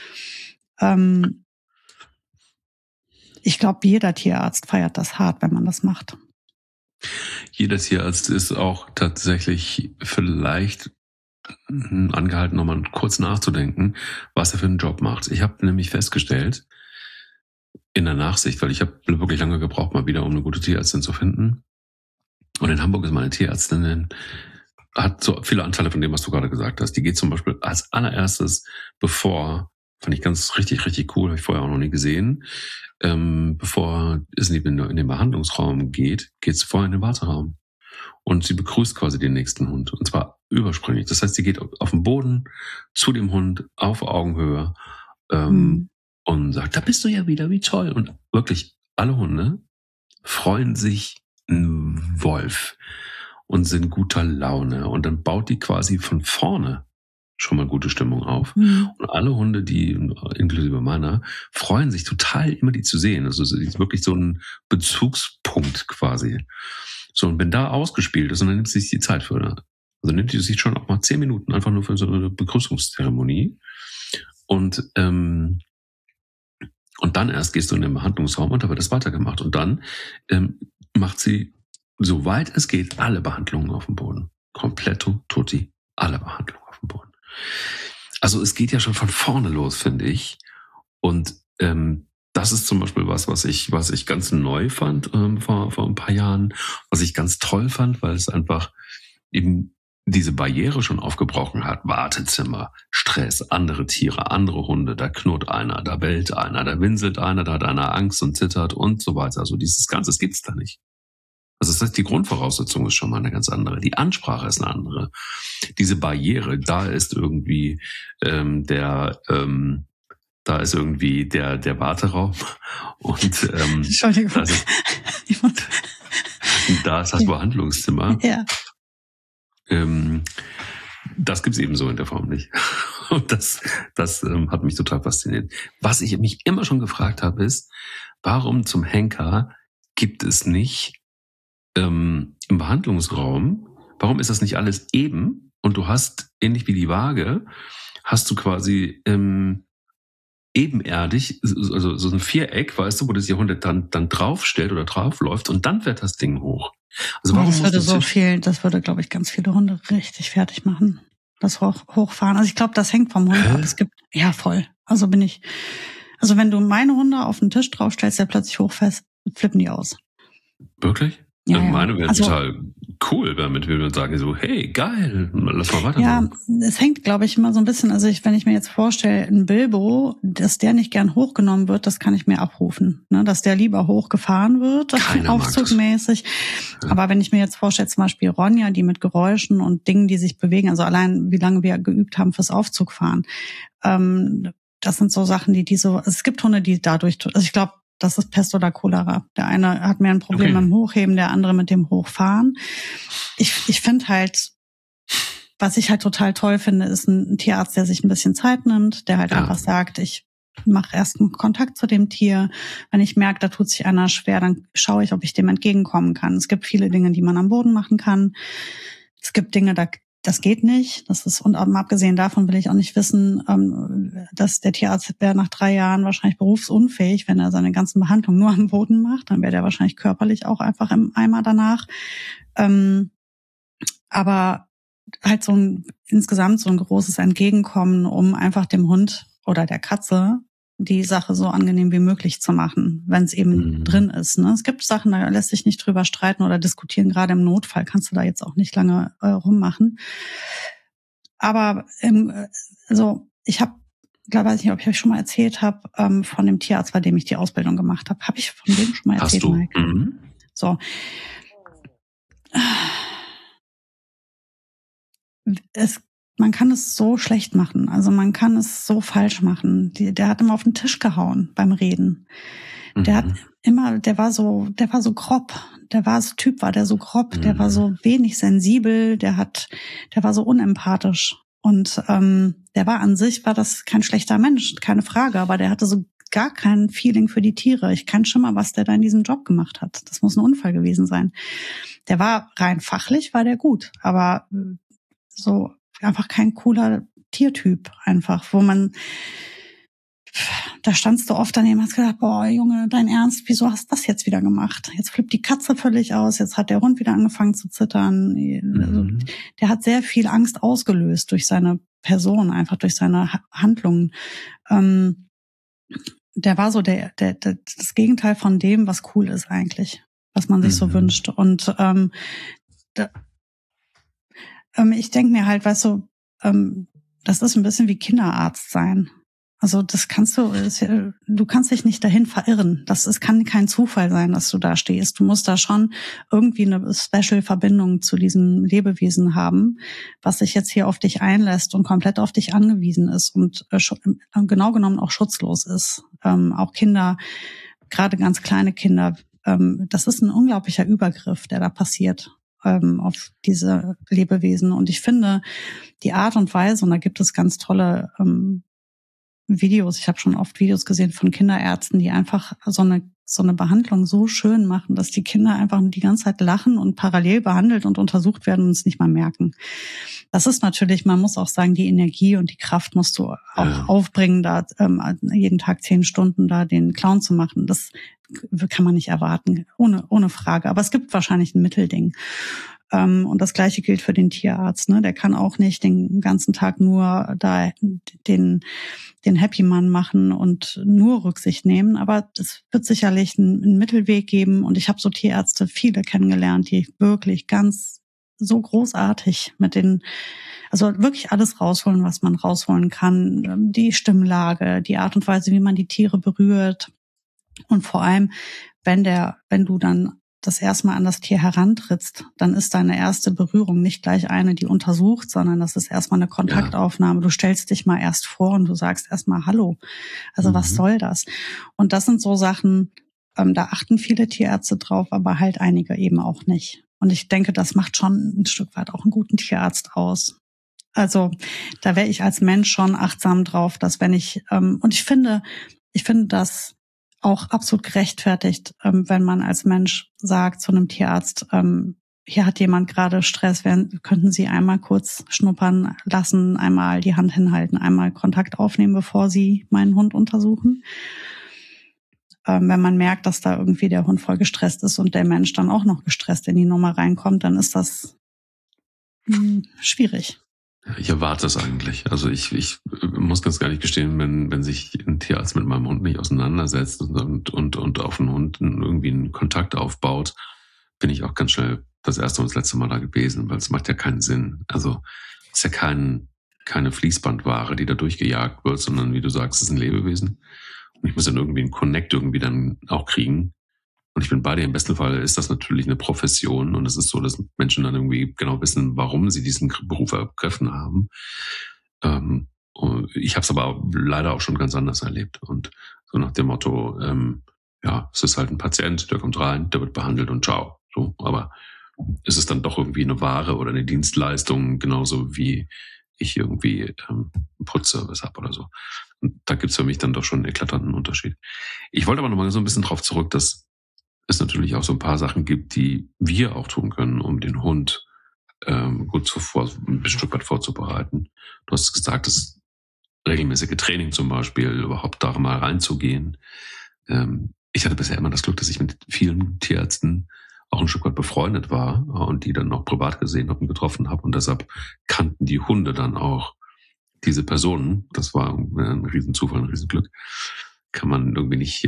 B: Ich glaube, jeder Tierarzt feiert das hart, wenn man das macht.
A: Jeder Tierarzt ist auch tatsächlich vielleicht angehalten, nochmal kurz nachzudenken, was er für einen Job macht. Ich habe nämlich festgestellt, in der Nachsicht, weil ich habe wirklich lange gebraucht, mal wieder, um eine gute Tierärztin zu finden. Und in Hamburg ist meine Tierärztin, hat so viele Anteile von dem, was du gerade gesagt hast. Die geht zum Beispiel als allererstes, fand ich ganz richtig cool, habe ich vorher auch noch nie gesehen, bevor es in den Behandlungsraum geht es vorher in den Warteraum. Und sie begrüßt quasi den nächsten Hund. Und zwar übersprünglich. Das heißt, sie geht auf den Boden zu dem Hund auf Augenhöhe und sagt, da bist du ja wieder, wie toll. Und wirklich alle Hunde freuen sich ein Wolf und sind guter Laune. Und dann baut die quasi von vorne schon mal gute Stimmung auf. Und alle Hunde, die, inklusive meiner, freuen sich total, immer die zu sehen. Also sie ist wirklich so ein Bezugspunkt quasi. So, und wenn da ausgespielt ist, und dann nimmt sie sich die Zeit für, also nimmt sie sich schon auch mal 10 Minuten einfach nur für so eine Begrüßungszeremonie. Und dann erst gehst du in den Behandlungsraum und da wird das weitergemacht. Und dann macht sie, soweit es geht, alle Behandlungen auf dem Boden. Completo tutti, alle Behandlungen auf dem Boden. Also es geht ja schon von vorne los, finde ich. Und das ist zum Beispiel was ich ganz neu fand vor ein paar Jahren, was ich ganz toll fand, weil es einfach eben diese Barriere schon aufgebrochen hat. Wartezimmer, Stress, andere Tiere, andere Hunde, da knurrt einer, da bellt einer, da winselt einer, da hat einer Angst und zittert und so weiter. Also dieses Ganze, das gibt's da nicht. Also das heißt, die Grundvoraussetzung ist schon mal eine ganz andere. Die Ansprache ist eine andere. Diese Barriere, da ist irgendwie der Warteraum und
B: Entschuldigung.
A: Da ist das Behandlungszimmer.
B: Ja.
A: Das gibt's eben so in der Form nicht. Und das hat mich total fasziniert. Was ich mich immer schon gefragt habe, ist, warum zum Henker gibt es nicht im Behandlungsraum, warum ist das nicht alles eben? Und du hast, ähnlich wie die Waage, hast du quasi ebenerdig, also so ein Viereck, weißt du, wo das Hund dann draufstellt oder draufläuft und dann fährt das Ding hoch. Also warum
B: das würde, glaube ich, ganz viele Hunde richtig fertig machen. Das Hochfahren. Also ich glaube, das hängt vom Hund ab. Es gibt, ja, voll. Also wenn du meine Hunde auf den Tisch draufstellst, der plötzlich hochfährt, flippen die aus.
A: Wirklich?
B: Ja,
A: meine wäre total cool, damit wir dann sagen so, hey, geil, lass mal weitermachen.
B: Ja, es hängt, glaube ich, immer so ein bisschen, also wenn ich mir jetzt vorstelle, ein Bilbo, dass der nicht gern hochgenommen wird, das kann ich mir abrufen. Ne? Dass der lieber hochgefahren wird, aufzugmäßig. Ja. Aber wenn ich mir jetzt vorstelle, zum Beispiel Ronja, die mit Geräuschen und Dingen, die sich bewegen, also allein wie lange wir geübt haben fürs Aufzugfahren, das sind so Sachen, also es gibt Hunde, die dadurch, also ich glaube, das ist Pest oder Cholera. Der eine hat mehr ein Problem mit dem Hochheben, der andere mit dem Hochfahren. Ich finde halt, was ich halt total toll finde, ist ein Tierarzt, der sich ein bisschen Zeit nimmt, der halt einfach sagt, ich mache erst einen Kontakt zu dem Tier. Wenn ich merke, da tut sich einer schwer, dann schaue ich, ob ich dem entgegenkommen kann. Es gibt viele Dinge, die man am Boden machen kann. Es gibt Dinge, das geht nicht. Und abgesehen davon will ich auch nicht wissen, dass der Tierarzt wäre nach 3 Jahren wahrscheinlich berufsunfähig, wenn er seine ganzen Behandlungen nur am Boden macht. Dann wäre der wahrscheinlich körperlich auch einfach im Eimer danach. Aber halt insgesamt so ein großes Entgegenkommen, um einfach dem Hund oder der Katze die Sache so angenehm wie möglich zu machen, wenn es eben drin ist. Ne? Es gibt Sachen, da lässt sich nicht drüber streiten oder diskutieren. Gerade im Notfall kannst du da jetzt auch nicht lange rummachen. Aber ich habe, weiß nicht, ob ich euch schon mal erzählt habe, von dem Tierarzt, bei dem ich die Ausbildung gemacht habe. Habe ich von dem schon mal erzählt, Mike?
A: Mhm.
B: So. man kann es so schlecht machen. Also man kann es so falsch machen. Der hat immer auf den Tisch gehauen beim Reden. Der hat immer, der war so grob. Typ war der so grob. Der war so wenig sensibel. Der war so unempathisch. Und der war an sich, war das kein schlechter Mensch, keine Frage. Aber der hatte so gar kein Feeling für die Tiere. Ich kann schon mal, was der da in diesem Job gemacht hat. Das muss ein Unfall gewesen sein. Der war rein fachlich, war der gut. Aber so einfach kein cooler Tiertyp einfach, wo man, da standst du oft daneben und hast gedacht, boah, Junge, dein Ernst, wieso hast du das jetzt wieder gemacht? Jetzt flippt die Katze völlig aus, jetzt hat der Hund wieder angefangen zu zittern. Also, der hat sehr viel Angst ausgelöst durch seine Person, einfach durch seine Handlungen. Der war so das Gegenteil von dem, was cool ist eigentlich, was man sich so wünscht. Und ich denke mir halt, weißt du, das ist ein bisschen wie Kinderarzt sein. Also das du kannst dich nicht dahin verirren. Kann kein Zufall sein, dass du da stehst. Du musst da schon irgendwie eine Special-Verbindung zu diesem Lebewesen haben, was sich jetzt hier auf dich einlässt und komplett auf dich angewiesen ist und genau genommen auch schutzlos ist. Auch Kinder, gerade ganz kleine Kinder, das ist ein unglaublicher Übergriff, der da passiert auf diese Lebewesen. Und ich finde, die Art und Weise, und da gibt es ganz tolle Videos, ich habe schon oft Videos gesehen von Kinderärzten, die einfach so eine Behandlung so schön machen, dass die Kinder einfach die ganze Zeit lachen und parallel behandelt und untersucht werden und es nicht mal merken. Das ist natürlich, man muss auch sagen, die Energie und die Kraft musst du auch aufbringen, da jeden Tag 10 Stunden da den Clown zu machen. Das kann man nicht erwarten, ohne Frage. Aber es gibt wahrscheinlich ein Mittelding. Und das Gleiche gilt für den Tierarzt. Ne? Der kann auch nicht den ganzen Tag nur da den Happy Man machen und nur Rücksicht nehmen. Aber es wird sicherlich einen Mittelweg geben. Und ich habe so Tierärzte viele kennengelernt, die wirklich ganz so großartig also wirklich alles rausholen, was man rausholen kann. Die Stimmlage, die Art und Weise, wie man die Tiere berührt. Und vor allem, wenn du dann das erste Mal an das Tier herantrittst, dann ist deine erste Berührung nicht gleich eine, die untersucht, sondern das ist erstmal eine Kontaktaufnahme. Du stellst dich mal erst vor und du sagst erstmal Hallo. Also was soll das? Und das sind so Sachen, da achten viele Tierärzte drauf, aber halt einige eben auch nicht. Und ich denke, das macht schon ein Stück weit auch einen guten Tierarzt aus. Also da wäre ich als Mensch schon achtsam drauf, dass wenn und ich finde das auch absolut gerechtfertigt, wenn man als Mensch sagt zu einem Tierarzt, hier hat jemand gerade Stress, könnten Sie einmal kurz schnuppern lassen, einmal die Hand hinhalten, einmal Kontakt aufnehmen, bevor Sie meinen Hund untersuchen. Wenn man merkt, dass da irgendwie der Hund voll gestresst ist und der Mensch dann auch noch gestresst in die Nummer reinkommt, dann ist das schwierig.
A: Ich erwarte es eigentlich. Also ich muss ganz gar nicht gestehen, wenn sich ein Tierarzt mit meinem Hund nicht auseinandersetzt und auf den Hund irgendwie einen Kontakt aufbaut, bin ich auch ganz schnell das erste und das letzte Mal da gewesen, weil es macht ja keinen Sinn. Also es ist ja keine Fließbandware, die da durchgejagt wird, sondern wie du sagst, es ist ein Lebewesen. Und ich muss dann irgendwie einen Connect irgendwie dann auch kriegen. Und ich bin bei dir, im besten Fall ist das natürlich eine Profession und es ist so, dass Menschen dann irgendwie genau wissen, warum sie diesen Beruf ergriffen haben. Ich habe es aber leider auch schon ganz anders erlebt und so nach dem Motto, es ist halt ein Patient, der kommt rein, der wird behandelt und ciao. So, aber es ist dann doch irgendwie eine Ware oder eine Dienstleistung, genauso wie ich irgendwie Putzservice habe oder so. Und da gibt's für mich dann doch schon einen eklatanten Unterschied. Ich wollte aber noch mal so ein bisschen drauf zurück, dass es natürlich auch so ein paar Sachen gibt, die wir auch tun können, um den Hund gut ein Stück weit vorzubereiten. Du hast gesagt, das regelmäßige Training zum Beispiel, überhaupt da mal reinzugehen. Ich hatte bisher immer das Glück, dass ich mit vielen Tierärzten auch ein Stück weit befreundet war und die dann auch privat gesehen habe und getroffen habe. Und deshalb kannten die Hunde dann auch diese Personen. Das war ein Riesenzufall, ein Riesenglück. Kann man irgendwie nicht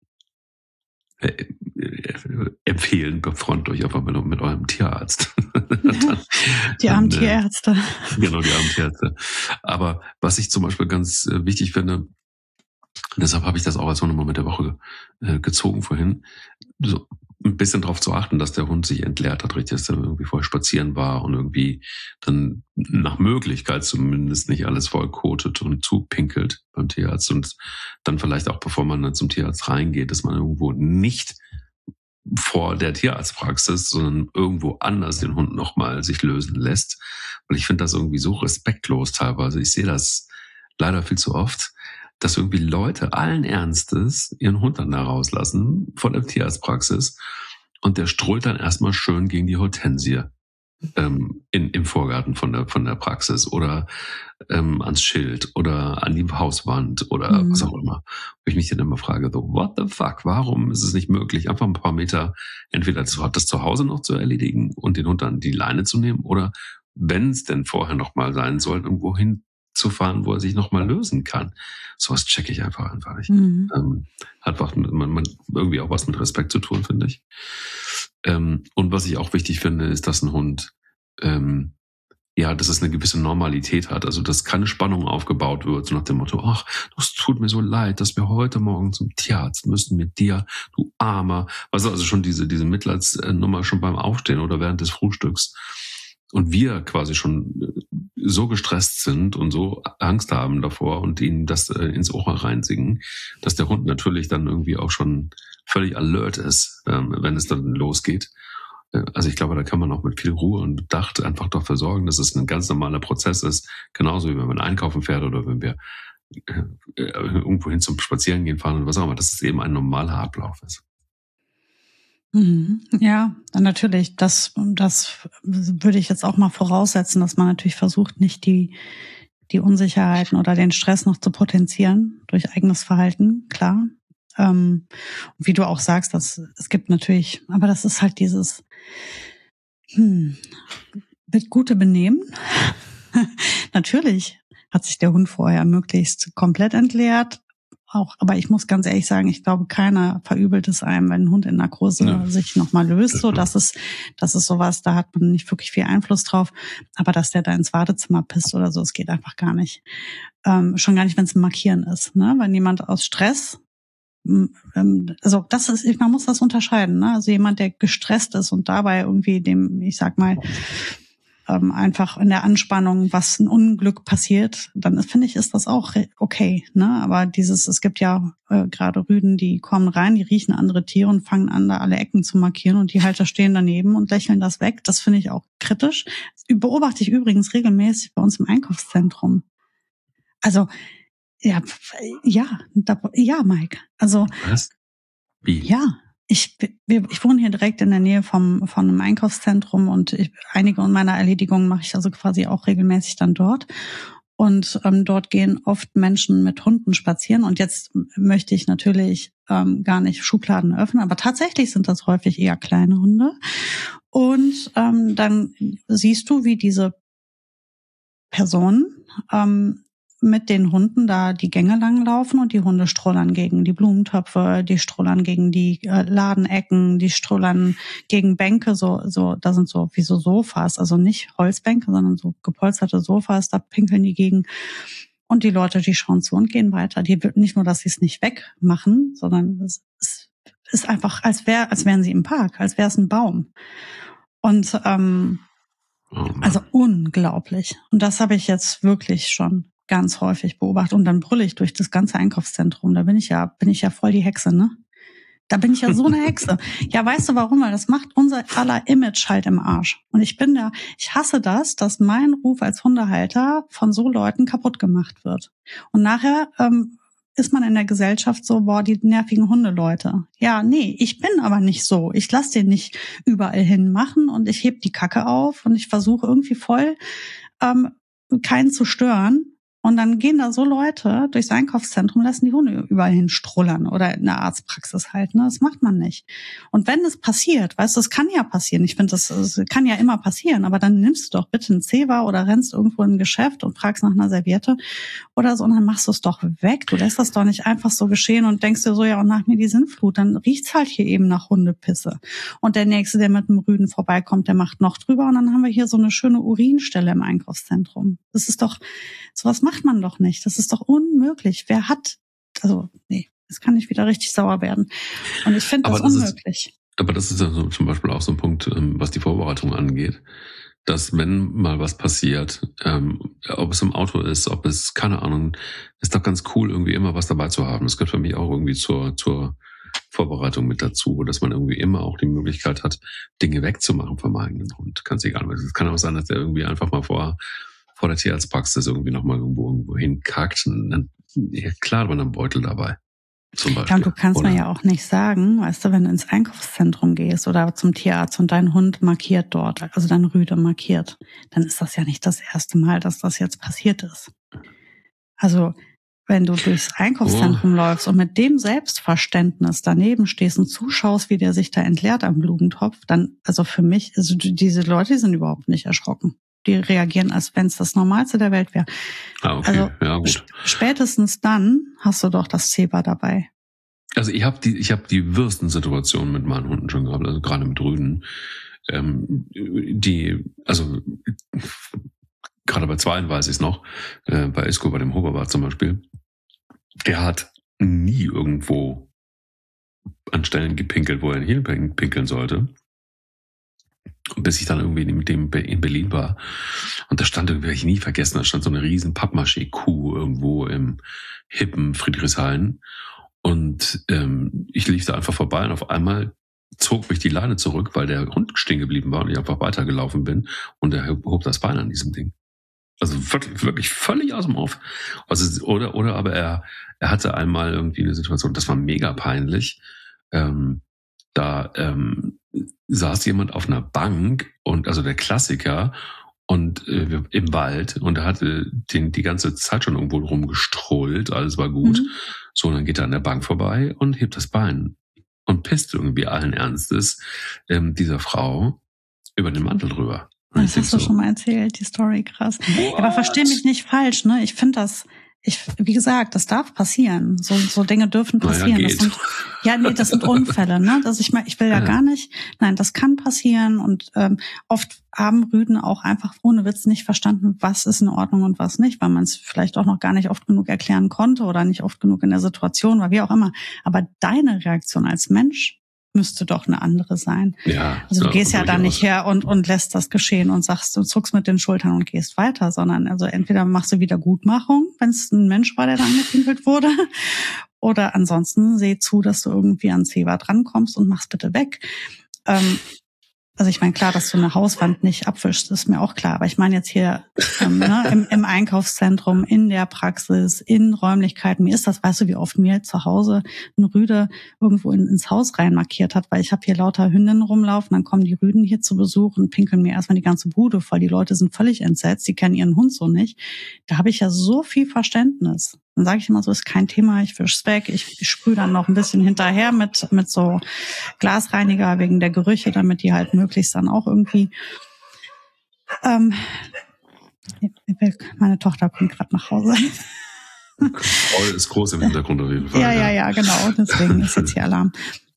A: empfehlen, befreundet euch einfach mit eurem Tierarzt.
B: Die armen Tierärzte.
A: Genau, die armen Tierärzte. Aber was ich zum Beispiel ganz wichtig finde, deshalb habe ich das auch als Nummer mit der Woche gezogen vorhin, so ein bisschen darauf zu achten, dass der Hund sich entleert hat, richtig, dass er irgendwie vorher spazieren war und irgendwie dann nach Möglichkeit zumindest nicht alles vollkotet und zupinkelt beim Tierarzt und dann vielleicht auch, bevor man dann zum Tierarzt reingeht, dass man irgendwo nicht vor der Tierarztpraxis, sondern irgendwo anders den Hund nochmal sich lösen lässt. Weil ich finde das irgendwie so respektlos teilweise. Ich sehe das leider viel zu oft, dass irgendwie Leute allen Ernstes ihren Hund dann da rauslassen von der Tierarztpraxis und der strollt dann erstmal schön gegen die Hortensie im Vorgarten von der Praxis oder ans Schild oder an die Hauswand oder was auch immer. Wo ich mich dann immer frage, so, what the fuck, warum ist es nicht möglich, einfach ein paar Meter entweder das zu Hause noch zu erledigen und den Hund dann die Leine zu nehmen oder wenn es denn vorher nochmal sein soll, irgendwo hinzufahren, wo er sich nochmal lösen kann. Sowas checke ich einfach nicht. Hat irgendwie auch was mit Respekt zu tun, finde ich. Und was ich auch wichtig finde, ist, dass ein Hund dass es eine gewisse Normalität hat. Also, dass keine Spannung aufgebaut wird, so nach dem Motto, ach, das tut mir so leid, dass wir heute Morgen zum Tierarzt müssen mit dir, du Armer. Also schon diese Mitleidsnummer schon beim Aufstehen oder während des Frühstücks. Und wir quasi schon so gestresst sind und so Angst haben davor und ihnen das ins Ohr reinsingen, dass der Hund natürlich dann irgendwie auch schon völlig alert ist, wenn es dann losgeht. Also ich glaube, da kann man auch mit viel Ruhe und Bedacht einfach dafür sorgen, dass es ein ganz normaler Prozess ist. Genauso wie wenn man einkaufen fährt oder wenn wir irgendwo hin zum Spazierengehen fahren oder was auch immer, dass es eben ein normaler Ablauf ist.
B: Ja, natürlich. Das würde ich jetzt auch mal voraussetzen, dass man natürlich versucht, nicht die Unsicherheiten oder den Stress noch zu potenzieren durch eigenes Verhalten, klar. Wie du auch sagst, es gibt natürlich, aber das ist halt dieses gute Benehmen. Natürlich hat sich der Hund vorher möglichst komplett entleert. Aber ich muss ganz ehrlich sagen, ich glaube, keiner verübelt es einem, wenn ein Hund in Narkose sich nochmal löst. So, das ist sowas, da hat man nicht wirklich viel Einfluss drauf. Aber dass der da ins Wartezimmer pisst oder so, es geht einfach gar nicht. Schon gar nicht, wenn es ein Markieren ist. Ne? Wenn jemand aus Stress, also man muss das unterscheiden. Ne? Also jemand, der gestresst ist und dabei irgendwie einfach in der Anspannung, was ein Unglück passiert, dann finde ich, ist das auch okay. Ne? Aber es gibt ja gerade Rüden, die kommen rein, die riechen andere Tiere und fangen an, da alle Ecken zu markieren und die Halter stehen daneben und lächeln das weg. Das finde ich auch kritisch. Das beobachte ich übrigens regelmäßig bei uns im Einkaufszentrum. Also, Mike. Also,
A: was? Wie?
B: Ja. Ich wohne hier direkt in der Nähe von einem Einkaufszentrum und einige meiner Erledigungen mache ich also quasi auch regelmäßig dann dort. Und dort gehen oft Menschen mit Hunden spazieren. Und jetzt möchte ich natürlich gar nicht Schubladen öffnen, aber tatsächlich sind das häufig eher kleine Hunde. Und dann siehst du, wie diese Personen mit den Hunden da die Gänge lang laufen und die Hunde strollern gegen die Blumentöpfe, die strollern gegen die Ladenecken, die strollern gegen Bänke, so da sind so wie so Sofas, also nicht Holzbänke, sondern so gepolsterte Sofas, da pinkeln die gegen. Und die Leute, die schauen zu und gehen weiter. Die nicht nur, dass sie es nicht wegmachen, sondern es ist einfach, als wären sie im Park, als wäre es ein Baum. Und also unglaublich. Und das habe ich jetzt wirklich schon ganz häufig beobachtet. Und dann brülle ich durch das ganze Einkaufszentrum. Da bin ich ja voll die Hexe, ne? Da bin ich ja so eine Hexe. Ja, weißt du warum? Weil das macht unser aller Image halt im Arsch. Und ich hasse das, dass mein Ruf als Hundehalter von so Leuten kaputt gemacht wird. Und nachher ist man in der Gesellschaft so, die nervigen Hundeleute. Ja, nee, ich bin aber nicht so. Ich lasse den nicht überall hin machen und ich heb die Kacke auf und ich versuche irgendwie voll keinen zu stören. Und dann gehen da so Leute durchs Einkaufszentrum, lassen die Hunde überall hin strullern oder in der Arztpraxis halt. Ne? Das macht man nicht. Und wenn es passiert, weißt du, es kann ja passieren. Ich finde, das kann ja immer passieren. Aber dann nimmst du doch bitte einen Zewa oder rennst irgendwo in ein Geschäft und fragst nach einer Serviette oder so und dann machst du es doch weg. Du lässt das doch nicht einfach so geschehen und denkst dir so, ja, und nach mir die Sintflut. Dann riecht's halt hier eben nach Hundepisse. Und der Nächste, der mit dem Rüden vorbeikommt, der macht noch drüber. Und dann haben wir hier so eine schöne Urinstelle im Einkaufszentrum. Das ist doch, sowas macht man doch nicht. Das ist doch unmöglich. Jetzt kann ich wieder richtig sauer werden. Und ich finde das unmöglich.
A: Aber das ist also zum Beispiel auch so ein Punkt, was die Vorbereitung angeht, dass wenn mal was passiert, ob es im Auto ist, ob es, keine Ahnung, ist doch ganz cool, irgendwie immer was dabei zu haben. Das gehört für mich auch irgendwie zur Vorbereitung mit dazu, dass man irgendwie immer auch die Möglichkeit hat, Dinge wegzumachen vom eigenen Hund. Ganz egal. Es kann auch sein, dass der irgendwie einfach mal vor der Tierarztpraxis irgendwie nochmal irgendwo hinkackt. Ja, klar, hat man einen Beutel dabei. Zum Beispiel.
B: Ja, und du kannst mir ja auch nicht sagen, weißt du, wenn du ins Einkaufszentrum gehst oder zum Tierarzt und dein Hund markiert dort, also dein Rüde markiert, dann ist das ja nicht das erste Mal, dass das jetzt passiert ist. Also wenn du durchs Einkaufszentrum läufst und mit dem Selbstverständnis daneben stehst und zuschaust, wie der sich da entleert am Blumentopf, dann, also für mich, also diese Leute, die sind überhaupt nicht erschrocken. Die reagieren, als wenn es das Normalste der Welt wäre.
A: Okay.
B: Also
A: Ja, gut.
B: Spätestens dann hast du doch das Zebra dabei.
A: Also ich habe die wirsten Situationen mit meinen Hunden schon gehabt, also gerade mit Rüden, also gerade bei Zweien weiß ich es noch, bei Isco, bei dem Hoberbart zum Beispiel, der hat nie irgendwo an Stellen gepinkelt, wo er hin pinkeln sollte. Bis ich dann irgendwie mit dem in Berlin war. Und da stand irgendwie, werde ich nie vergessen, da stand so eine riesen Pappmaché-Kuh irgendwo im hippen Friedrichshain. Und ich lief da einfach vorbei und auf einmal zog mich die Leine zurück, weil der Hund stehen geblieben war und ich einfach weitergelaufen bin. Und er hob das Bein an diesem Ding. Also wirklich völlig aus dem Off. Also, oder aber er hatte einmal irgendwie eine Situation, das war mega peinlich. Da saß jemand auf einer Bank und also der Klassiker und im Wald und er hatte die ganze Zeit schon irgendwo rumgestrollt, alles war gut. Mhm. So, und dann geht er an der Bank vorbei und hebt das Bein und pisst irgendwie allen Ernstes dieser Frau über den Mantel drüber.
B: Das hast du schon mal erzählt, die Story, krass. What? Aber versteh mich nicht falsch, ne? Ich finde das, wie gesagt, das darf passieren. So Dinge dürfen passieren.
A: Naja,
B: das sind Unfälle, ne? Ich will ja gar nicht. Nein, das kann passieren und oft haben Rüden auch einfach ohne Witz nicht verstanden, was ist in Ordnung und was nicht, weil man es vielleicht auch noch gar nicht oft genug erklären konnte oder nicht oft genug in der Situation war, wie auch immer. Aber deine Reaktion als Mensch müsste doch eine andere sein.
A: Ja,
B: also du gehst ja da nicht her und lässt das geschehen und sagst, du zuckst mit den Schultern und gehst weiter, sondern also entweder machst du Wiedergutmachung, wenn es ein Mensch war, der da angepinkelt wurde, oder ansonsten seh zu, dass du irgendwie an Zebra drankommst und mach's bitte weg. Also ich meine, klar, dass du eine Hauswand nicht abwischst, ist mir auch klar. Aber ich meine jetzt hier im Einkaufszentrum, in der Praxis, in Räumlichkeiten. Mir ist das, weißt du, wie oft mir zu Hause ein Rüde irgendwo ins Haus rein markiert hat, weil ich habe hier lauter Hündinnen rumlaufen, dann kommen die Rüden hier zu Besuch und pinkeln mir erstmal die ganze Bude voll. Die Leute sind völlig entsetzt, die kennen ihren Hund so nicht. Da habe ich ja so viel Verständnis. Dann sage ich immer so, ist kein Thema, ich wisch's weg. Ich sprühe dann noch ein bisschen hinterher mit so Glasreiniger wegen der Gerüche, damit die halt möglichst dann auch irgendwie... meine Tochter kommt gerade nach Hause.
A: Paul ist groß im Hintergrund auf jeden Fall.
B: Ja, genau. Deswegen ist jetzt hier Alarm.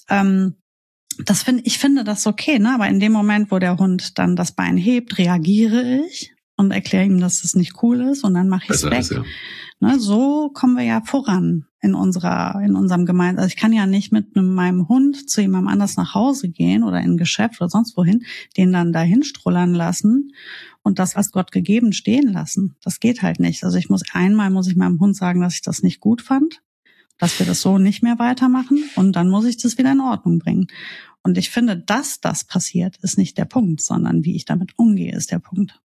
B: Ich finde das okay, ne? Aber in dem Moment, wo der Hund dann das Bein hebt, reagiere ich und erkläre ihm, dass das nicht cool ist und dann mache ich es weg.
A: Ja.
B: Ne, so kommen wir ja voran in unserem Gemeinschaft. Also ich kann ja nicht mit meinem Hund zu jemandem anders nach Hause gehen oder in ein Geschäft oder sonst wohin, den dann dahin strullern lassen und das, was Gott gegeben, stehen lassen. Das geht halt nicht. Also ich muss meinem Hund sagen, dass ich das nicht gut fand, dass wir das so nicht mehr weitermachen und dann muss ich das wieder in Ordnung bringen. Und ich finde, dass das passiert, ist nicht der Punkt, sondern wie ich damit umgehe, ist der Punkt.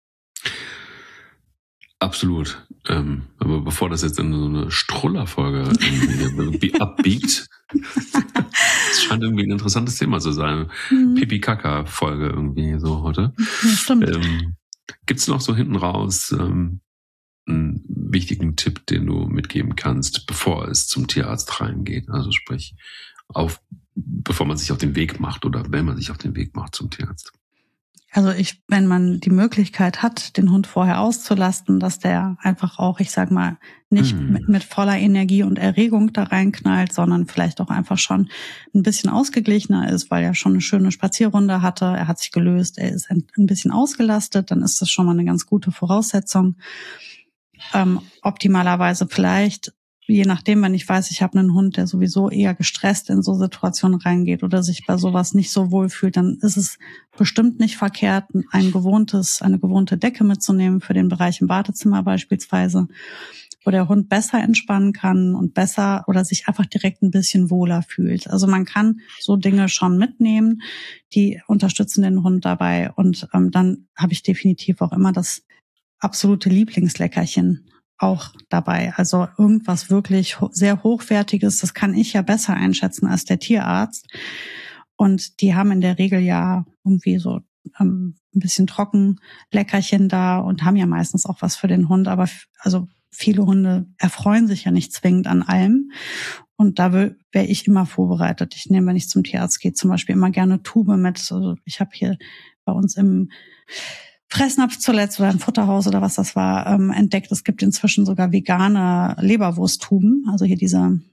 A: Absolut. Aber bevor das jetzt in so eine Struller-Folge irgendwie abbiegt, es scheint irgendwie ein interessantes Thema zu sein. Pipi-Kaka-Folge irgendwie so heute.
B: Ja, stimmt.
A: Gibt's noch so hinten raus einen wichtigen Tipp, den du mitgeben kannst, bevor es zum Tierarzt reingeht? Also sprich, bevor man sich auf den Weg macht oder wenn man sich auf den Weg macht zum Tierarzt.
B: Also wenn man die Möglichkeit hat, den Hund vorher auszulasten, dass der einfach auch, ich sag mal, nicht mit voller Energie und Erregung da reinknallt, sondern vielleicht auch einfach schon ein bisschen ausgeglichener ist, weil er schon eine schöne Spazierrunde hatte, er hat sich gelöst, er ist ein bisschen ausgelastet, dann ist das schon mal eine ganz gute Voraussetzung. Optimalerweise vielleicht je nachdem, wenn ich weiß, ich habe einen Hund, der sowieso eher gestresst in so Situationen reingeht oder sich bei sowas nicht so wohl fühlt, dann ist es bestimmt nicht verkehrt, eine gewohnte Decke mitzunehmen für den Bereich im Badezimmer beispielsweise, wo der Hund besser entspannen kann und besser oder sich einfach direkt ein bisschen wohler fühlt. Also man kann so Dinge schon mitnehmen, die unterstützen den Hund dabei. Und dann habe ich definitiv auch immer das absolute Lieblingsleckerchen auch dabei. Also irgendwas wirklich sehr Hochwertiges, das kann ich ja besser einschätzen als der Tierarzt. Und die haben in der Regel ja irgendwie so ein bisschen trocken Leckerchen da und haben ja meistens auch was für den Hund. Aber also viele Hunde erfreuen sich ja nicht zwingend an allem. Und da wäre ich immer vorbereitet. Ich nehme, wenn ich zum Tierarzt gehe, zum Beispiel immer gerne Tube mit. Also ich habe hier bei uns im Fressnapf zuletzt oder im Futterhaus oder was das war, entdeckt. Es gibt inzwischen sogar vegane Leberwursttuben. Also hier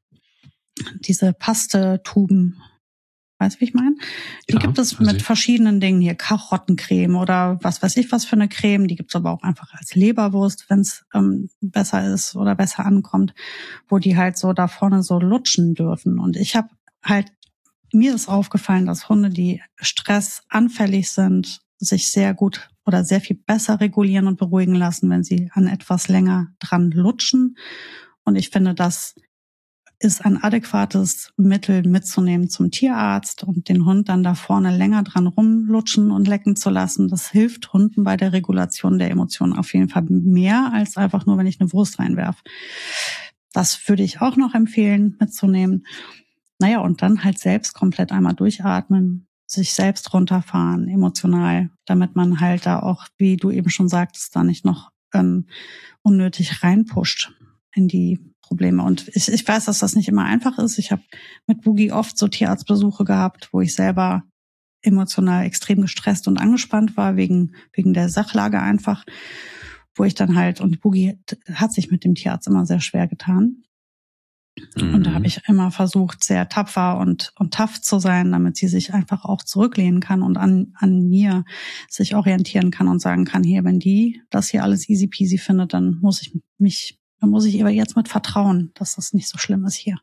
B: diese Paste-Tuben. Weißt du, wie ich meine? Die gibt es mit verschiedenen Dingen hier. Karottencreme oder was weiß ich was für eine Creme. Die gibt es aber auch einfach als Leberwurst, wenn es besser ist oder besser ankommt, wo die halt so da vorne so lutschen dürfen. Und ich habe halt, mir ist aufgefallen, dass Hunde, die stressanfällig sind, sich sehr gut oder sehr viel besser regulieren und beruhigen lassen, wenn sie an etwas länger dran lutschen. Und ich finde, das ist ein adäquates Mittel mitzunehmen zum Tierarzt und den Hund dann da vorne länger dran rumlutschen und lecken zu lassen. Das hilft Hunden bei der Regulation der Emotionen auf jeden Fall mehr als einfach nur, wenn ich eine Wurst reinwerfe. Das würde ich auch noch empfehlen mitzunehmen. Naja, und dann halt selbst komplett einmal durchatmen, sich selbst runterfahren, emotional, damit man halt da auch, wie du eben schon sagtest, da nicht noch unnötig reinpusht in die Probleme. Und ich weiß, dass das nicht immer einfach ist. Ich habe mit Boogie oft so Tierarztbesuche gehabt, wo ich selber emotional extrem gestresst und angespannt war, wegen der Sachlage einfach, wo ich dann halt, und Boogie hat sich mit dem Tierarzt immer sehr schwer getan. Und da habe ich immer versucht, sehr tapfer und tough zu sein, damit sie sich einfach auch zurücklehnen kann und an mir sich orientieren kann und sagen kann, hier, wenn die das hier alles easy peasy findet, dann muss ich ihr jetzt mit vertrauen, dass das nicht so schlimm ist hier.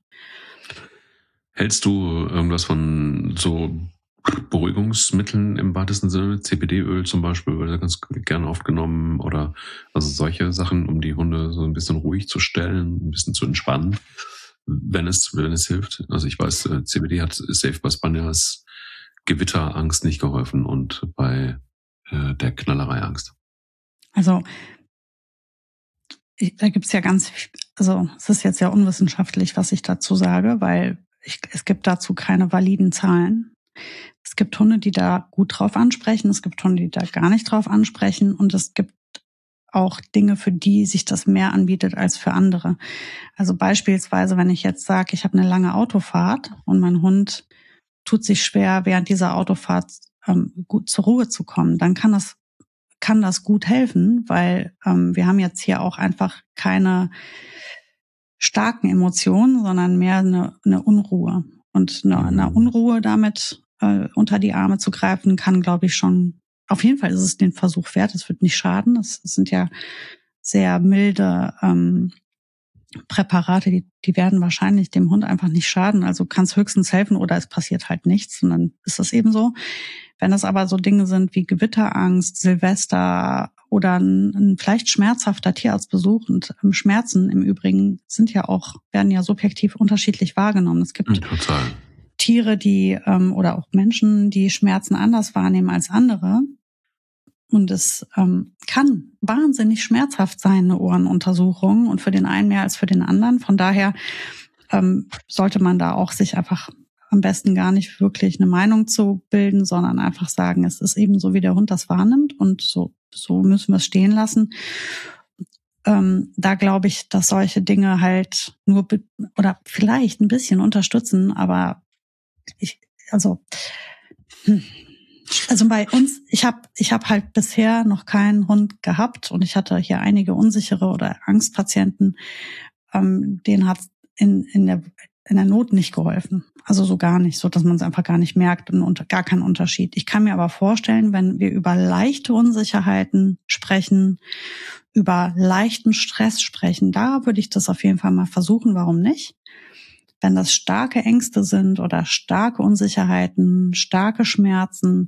A: Hältst du irgendwas von so Beruhigungsmitteln im weitesten Sinne? CBD-Öl zum Beispiel wird ganz gerne aufgenommen oder also solche Sachen, um die Hunde so ein bisschen ruhig zu stellen, ein bisschen zu entspannen, wenn es hilft. Also ich weiß, CBD hat safe bei Spaniels Gewitterangst nicht geholfen und bei der Knallerei-Angst.
B: Also da gibt's ja es ist jetzt ja unwissenschaftlich, was ich dazu sage, weil es gibt dazu keine validen Zahlen. Es gibt Hunde, die da gut drauf ansprechen, es gibt Hunde, die da gar nicht drauf ansprechen und es gibt auch Dinge, für die sich das mehr anbietet als für andere. Also beispielsweise, wenn ich jetzt sage, ich habe eine lange Autofahrt und mein Hund tut sich schwer, während dieser Autofahrt gut zur Ruhe zu kommen, dann kann das gut helfen, weil wir haben jetzt hier auch einfach keine starken Emotionen, sondern mehr eine Unruhe. Und eine Unruhe damit unter die Arme zu greifen, kann, glaube ich, schon, auf jeden Fall ist es den Versuch wert, es wird nicht schaden. Es sind ja sehr milde Präparate, die werden wahrscheinlich dem Hund einfach nicht schaden. Also kann es höchstens helfen oder es passiert halt nichts und dann ist das eben so. Wenn es aber so Dinge sind wie Gewitterangst, Silvester oder ein vielleicht schmerzhafter Tierarztbesuch und Schmerzen im Übrigen werden ja subjektiv unterschiedlich wahrgenommen. Es gibt Tiere, die oder auch Menschen, die Schmerzen anders wahrnehmen als andere. Und es kann wahnsinnig schmerzhaft sein, eine Ohrenuntersuchung und für den einen mehr als für den anderen. Von daher sollte man da auch sich einfach am besten gar nicht wirklich eine Meinung zu bilden, sondern einfach sagen, es ist eben so, wie der Hund das wahrnimmt und so müssen wir es stehen lassen. Da glaube ich, dass solche Dinge halt nur oder vielleicht ein bisschen unterstützen, aber also bei uns, ich hab halt bisher noch keinen Hund gehabt und ich hatte hier einige unsichere oder Angstpatienten, denen hat in der Not nicht geholfen. Also so gar nicht, so dass man es einfach gar nicht merkt und gar keinen Unterschied. Ich kann mir aber vorstellen, wenn wir über leichte Unsicherheiten sprechen, über leichten Stress sprechen, da würde ich das auf jeden Fall mal versuchen, warum nicht? Wenn das starke Ängste sind oder starke Unsicherheiten, starke Schmerzen,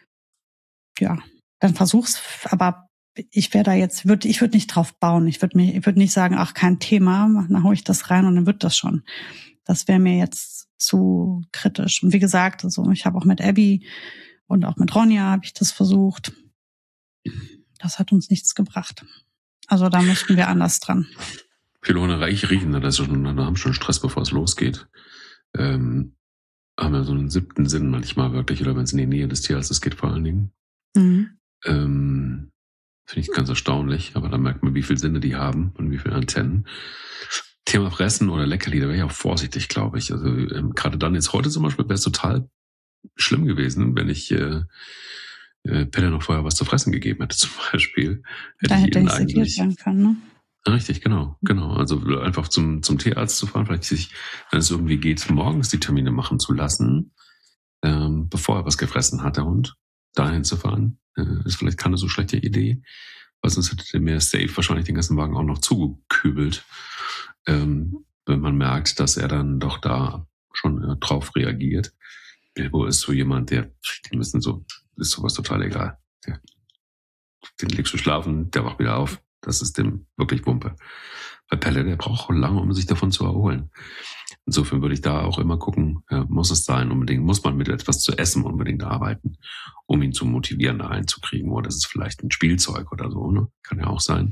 B: ja, dann versuch's, aber ich würde nicht drauf bauen. Ich würde nicht sagen, ach, kein Thema, dann hole ich das rein und dann wird das schon. Das wäre mir jetzt zu kritisch. Und wie gesagt, also ich habe auch mit Abby und auch mit Ronja habe ich das versucht. Das hat uns nichts gebracht. Also da müssten wir anders dran.
A: Viele Hunde riechen das haben schon Stress, bevor es losgeht. Haben ja so einen 7. Sinn manchmal wirklich, oder wenn es in die Nähe des Tierarztes geht vor allen Dingen. Finde ich ganz erstaunlich, aber da merkt man, wie viele Sinne die haben und wie viele Antennen. Thema Fressen oder Leckerli, da wäre ich auch vorsichtig, glaube ich. Also gerade dann jetzt heute zum Beispiel wäre es total schlimm gewesen, wenn ich Pelle noch vorher was zu fressen gegeben hätte zum Beispiel.
B: Da hätte ich sekiert werden können, ne?
A: Richtig, genau. Also einfach zum Tierarzt zu fahren, vielleicht sich, wenn es irgendwie geht, morgens die Termine machen zu lassen, bevor er was gefressen hat, der Hund, dahin zu fahren, ist vielleicht keine so schlechte Idee, weil sonst hätte mir safe wahrscheinlich den ganzen Wagen auch noch zugekübelt, wenn man merkt, dass er dann doch da schon drauf reagiert. Bilbo ist so jemand, dem ist sowas total egal. Den legst du schlafen, der wacht wieder auf. Das ist dem wirklich Wumpe. Bei Pelle, der braucht lange, um sich davon zu erholen. Insofern würde ich da auch immer gucken, muss es sein unbedingt, muss man mit etwas zu essen unbedingt arbeiten, um ihn zu motivieren, da einzukriegen. Oder das ist vielleicht ein Spielzeug oder so, ne? Kann ja auch sein.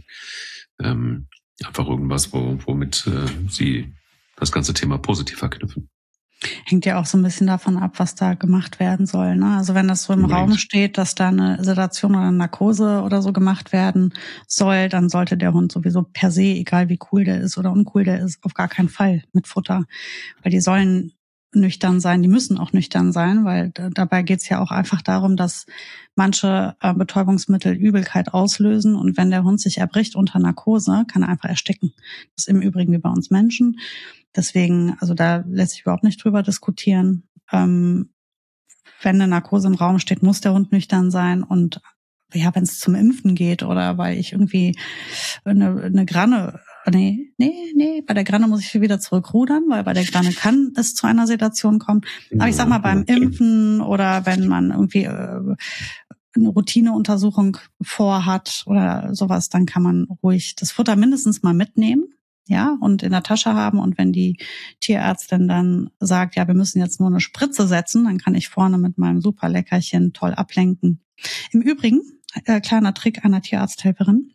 A: Einfach irgendwas, womit sie das ganze Thema positiv verknüpfen.
B: Hängt ja auch so ein bisschen davon ab, was da gemacht werden soll, ne? Also wenn das so im Raum steht, dass da eine Sedation oder eine Narkose oder so gemacht werden soll, dann sollte der Hund sowieso per se, egal wie cool der ist oder uncool der ist, auf gar keinen Fall mit Futter. Weil die sollen nüchtern sein, die müssen auch nüchtern sein, weil dabei geht's ja auch einfach darum, dass manche Betäubungsmittel Übelkeit auslösen und wenn der Hund sich erbricht unter Narkose, kann er einfach ersticken. Das ist im Übrigen wie bei uns Menschen. Deswegen, also da lässt sich überhaupt nicht drüber diskutieren. Wenn eine Narkose im Raum steht, muss der Hund nüchtern sein und ja, wenn es zum Impfen geht oder weil ich irgendwie eine Granne, bei der Granne muss ich wieder zurückrudern, weil bei der Granne kann es zu einer Sedation kommen. Aber ich sag mal, beim Impfen oder wenn man irgendwie eine Routineuntersuchung vorhat oder sowas, dann kann man ruhig das Futter mindestens mal mitnehmen. Ja, und in der Tasche haben. Und wenn die Tierärztin dann sagt, ja, wir müssen jetzt nur eine Spritze setzen, dann kann ich vorne mit meinem super Leckerchen toll ablenken. Im Übrigen, kleiner Trick einer Tierarzthelferin,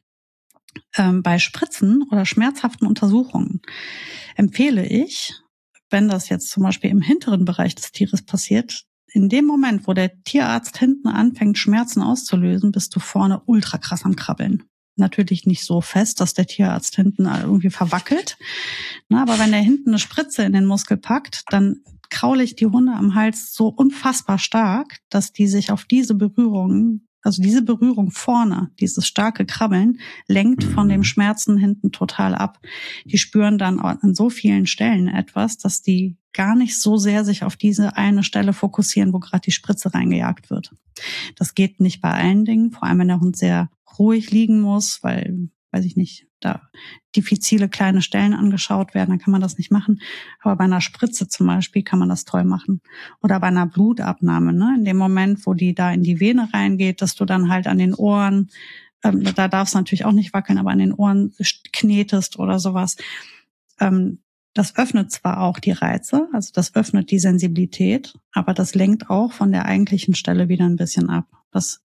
B: bei Spritzen oder schmerzhaften Untersuchungen empfehle ich, wenn das jetzt zum Beispiel im hinteren Bereich des Tieres passiert, in dem Moment, wo der Tierarzt hinten anfängt, Schmerzen auszulösen, bist du vorne ultra krass am Krabbeln. Natürlich nicht so fest, dass der Tierarzt hinten irgendwie verwackelt. Na, aber wenn er hinten eine Spritze in den Muskel packt, dann kraule ich die Hunde am Hals so unfassbar stark, dass die sich auf diese Berührung, also diese Berührung vorne, dieses starke Krabbeln, lenkt von dem Schmerzen hinten total ab. Die spüren dann an so vielen Stellen etwas, dass die gar nicht so sehr sich auf diese eine Stelle fokussieren, wo gerade die Spritze reingejagt wird. Das geht nicht bei allen Dingen, vor allem wenn der Hund sehr ruhig liegen muss, weil, weiß ich nicht, da diffizile kleine Stellen angeschaut werden, dann kann man das nicht machen. Aber bei einer Spritze zum Beispiel kann man das toll machen. Oder bei einer Blutabnahme, ne? In dem Moment, wo die da in die Vene reingeht, dass du dann halt an den Ohren, da darf es natürlich auch nicht wackeln, aber an den Ohren knetest oder sowas. Das öffnet zwar auch die Reize, also das öffnet die Sensibilität, aber das lenkt auch von der eigentlichen Stelle wieder ein bisschen ab. Das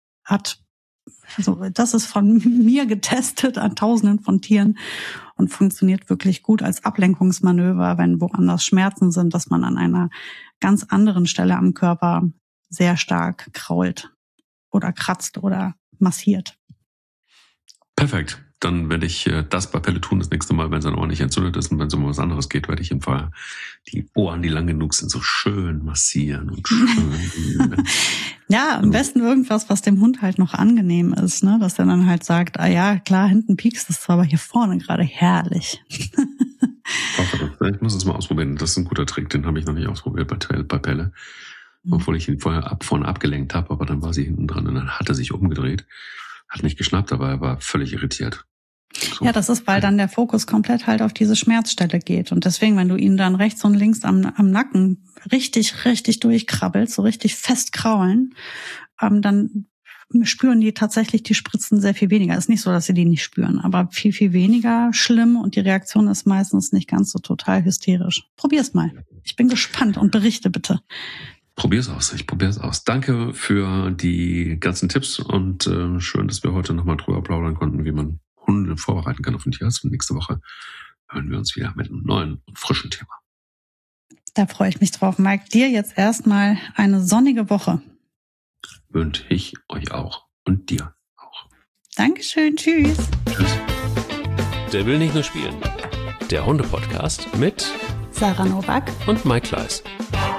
B: ist von mir getestet an Tausenden von Tieren und funktioniert wirklich gut als Ablenkungsmanöver, wenn woanders Schmerzen sind, dass man an einer ganz anderen Stelle am Körper sehr stark krault oder kratzt oder massiert.
A: Perfekt. Dann werde ich das bei Pelle tun das nächste Mal, wenn sein Ohr nicht entzündet ist und wenn es um was anderes geht, werde ich im Fall die Ohren, die lang genug sind, so schön massieren und schön.
B: Ja, am besten irgendwas, was dem Hund halt noch angenehm ist, ne, dass er dann halt sagt, ah ja, klar, hinten piekst es zwar, aber hier vorne gerade herrlich.
A: Ich muss es mal ausprobieren. Das ist ein guter Trick, den habe ich noch nicht ausprobiert bei Pelle. Obwohl ich ihn vorne abgelenkt habe, aber dann war sie hinten dran und dann hat er sich umgedreht. Hat nicht geschnappt, aber er war völlig irritiert. So.
B: Ja, das ist, weil dann der Fokus komplett halt auf diese Schmerzstelle geht. Und deswegen, wenn du ihn dann rechts und links am Nacken richtig durchkrabbelst, so richtig fest kraulen, dann spüren die tatsächlich die Spritzen sehr viel weniger. Ist nicht so, dass sie die nicht spüren, aber viel weniger schlimm und die Reaktion ist meistens nicht ganz so total hysterisch. Probier's mal. Ich bin gespannt und berichte bitte.
A: Ich probier's aus. Danke für die ganzen Tipps und schön, dass wir heute nochmal drüber plaudern konnten, wie man Hunde vorbereiten kann auf den Tierarzt. Und nächste Woche hören wir uns wieder mit einem neuen und frischen Thema.
B: Da freue ich mich drauf. Mike, dir jetzt erstmal eine sonnige Woche.
A: Wünsche ich euch auch und dir auch.
B: Dankeschön, tschüss.
A: Tschüss.
C: Der will nicht nur spielen. Der Hunde-Podcast mit
B: Sarah Novak
C: und Mike Kleiss.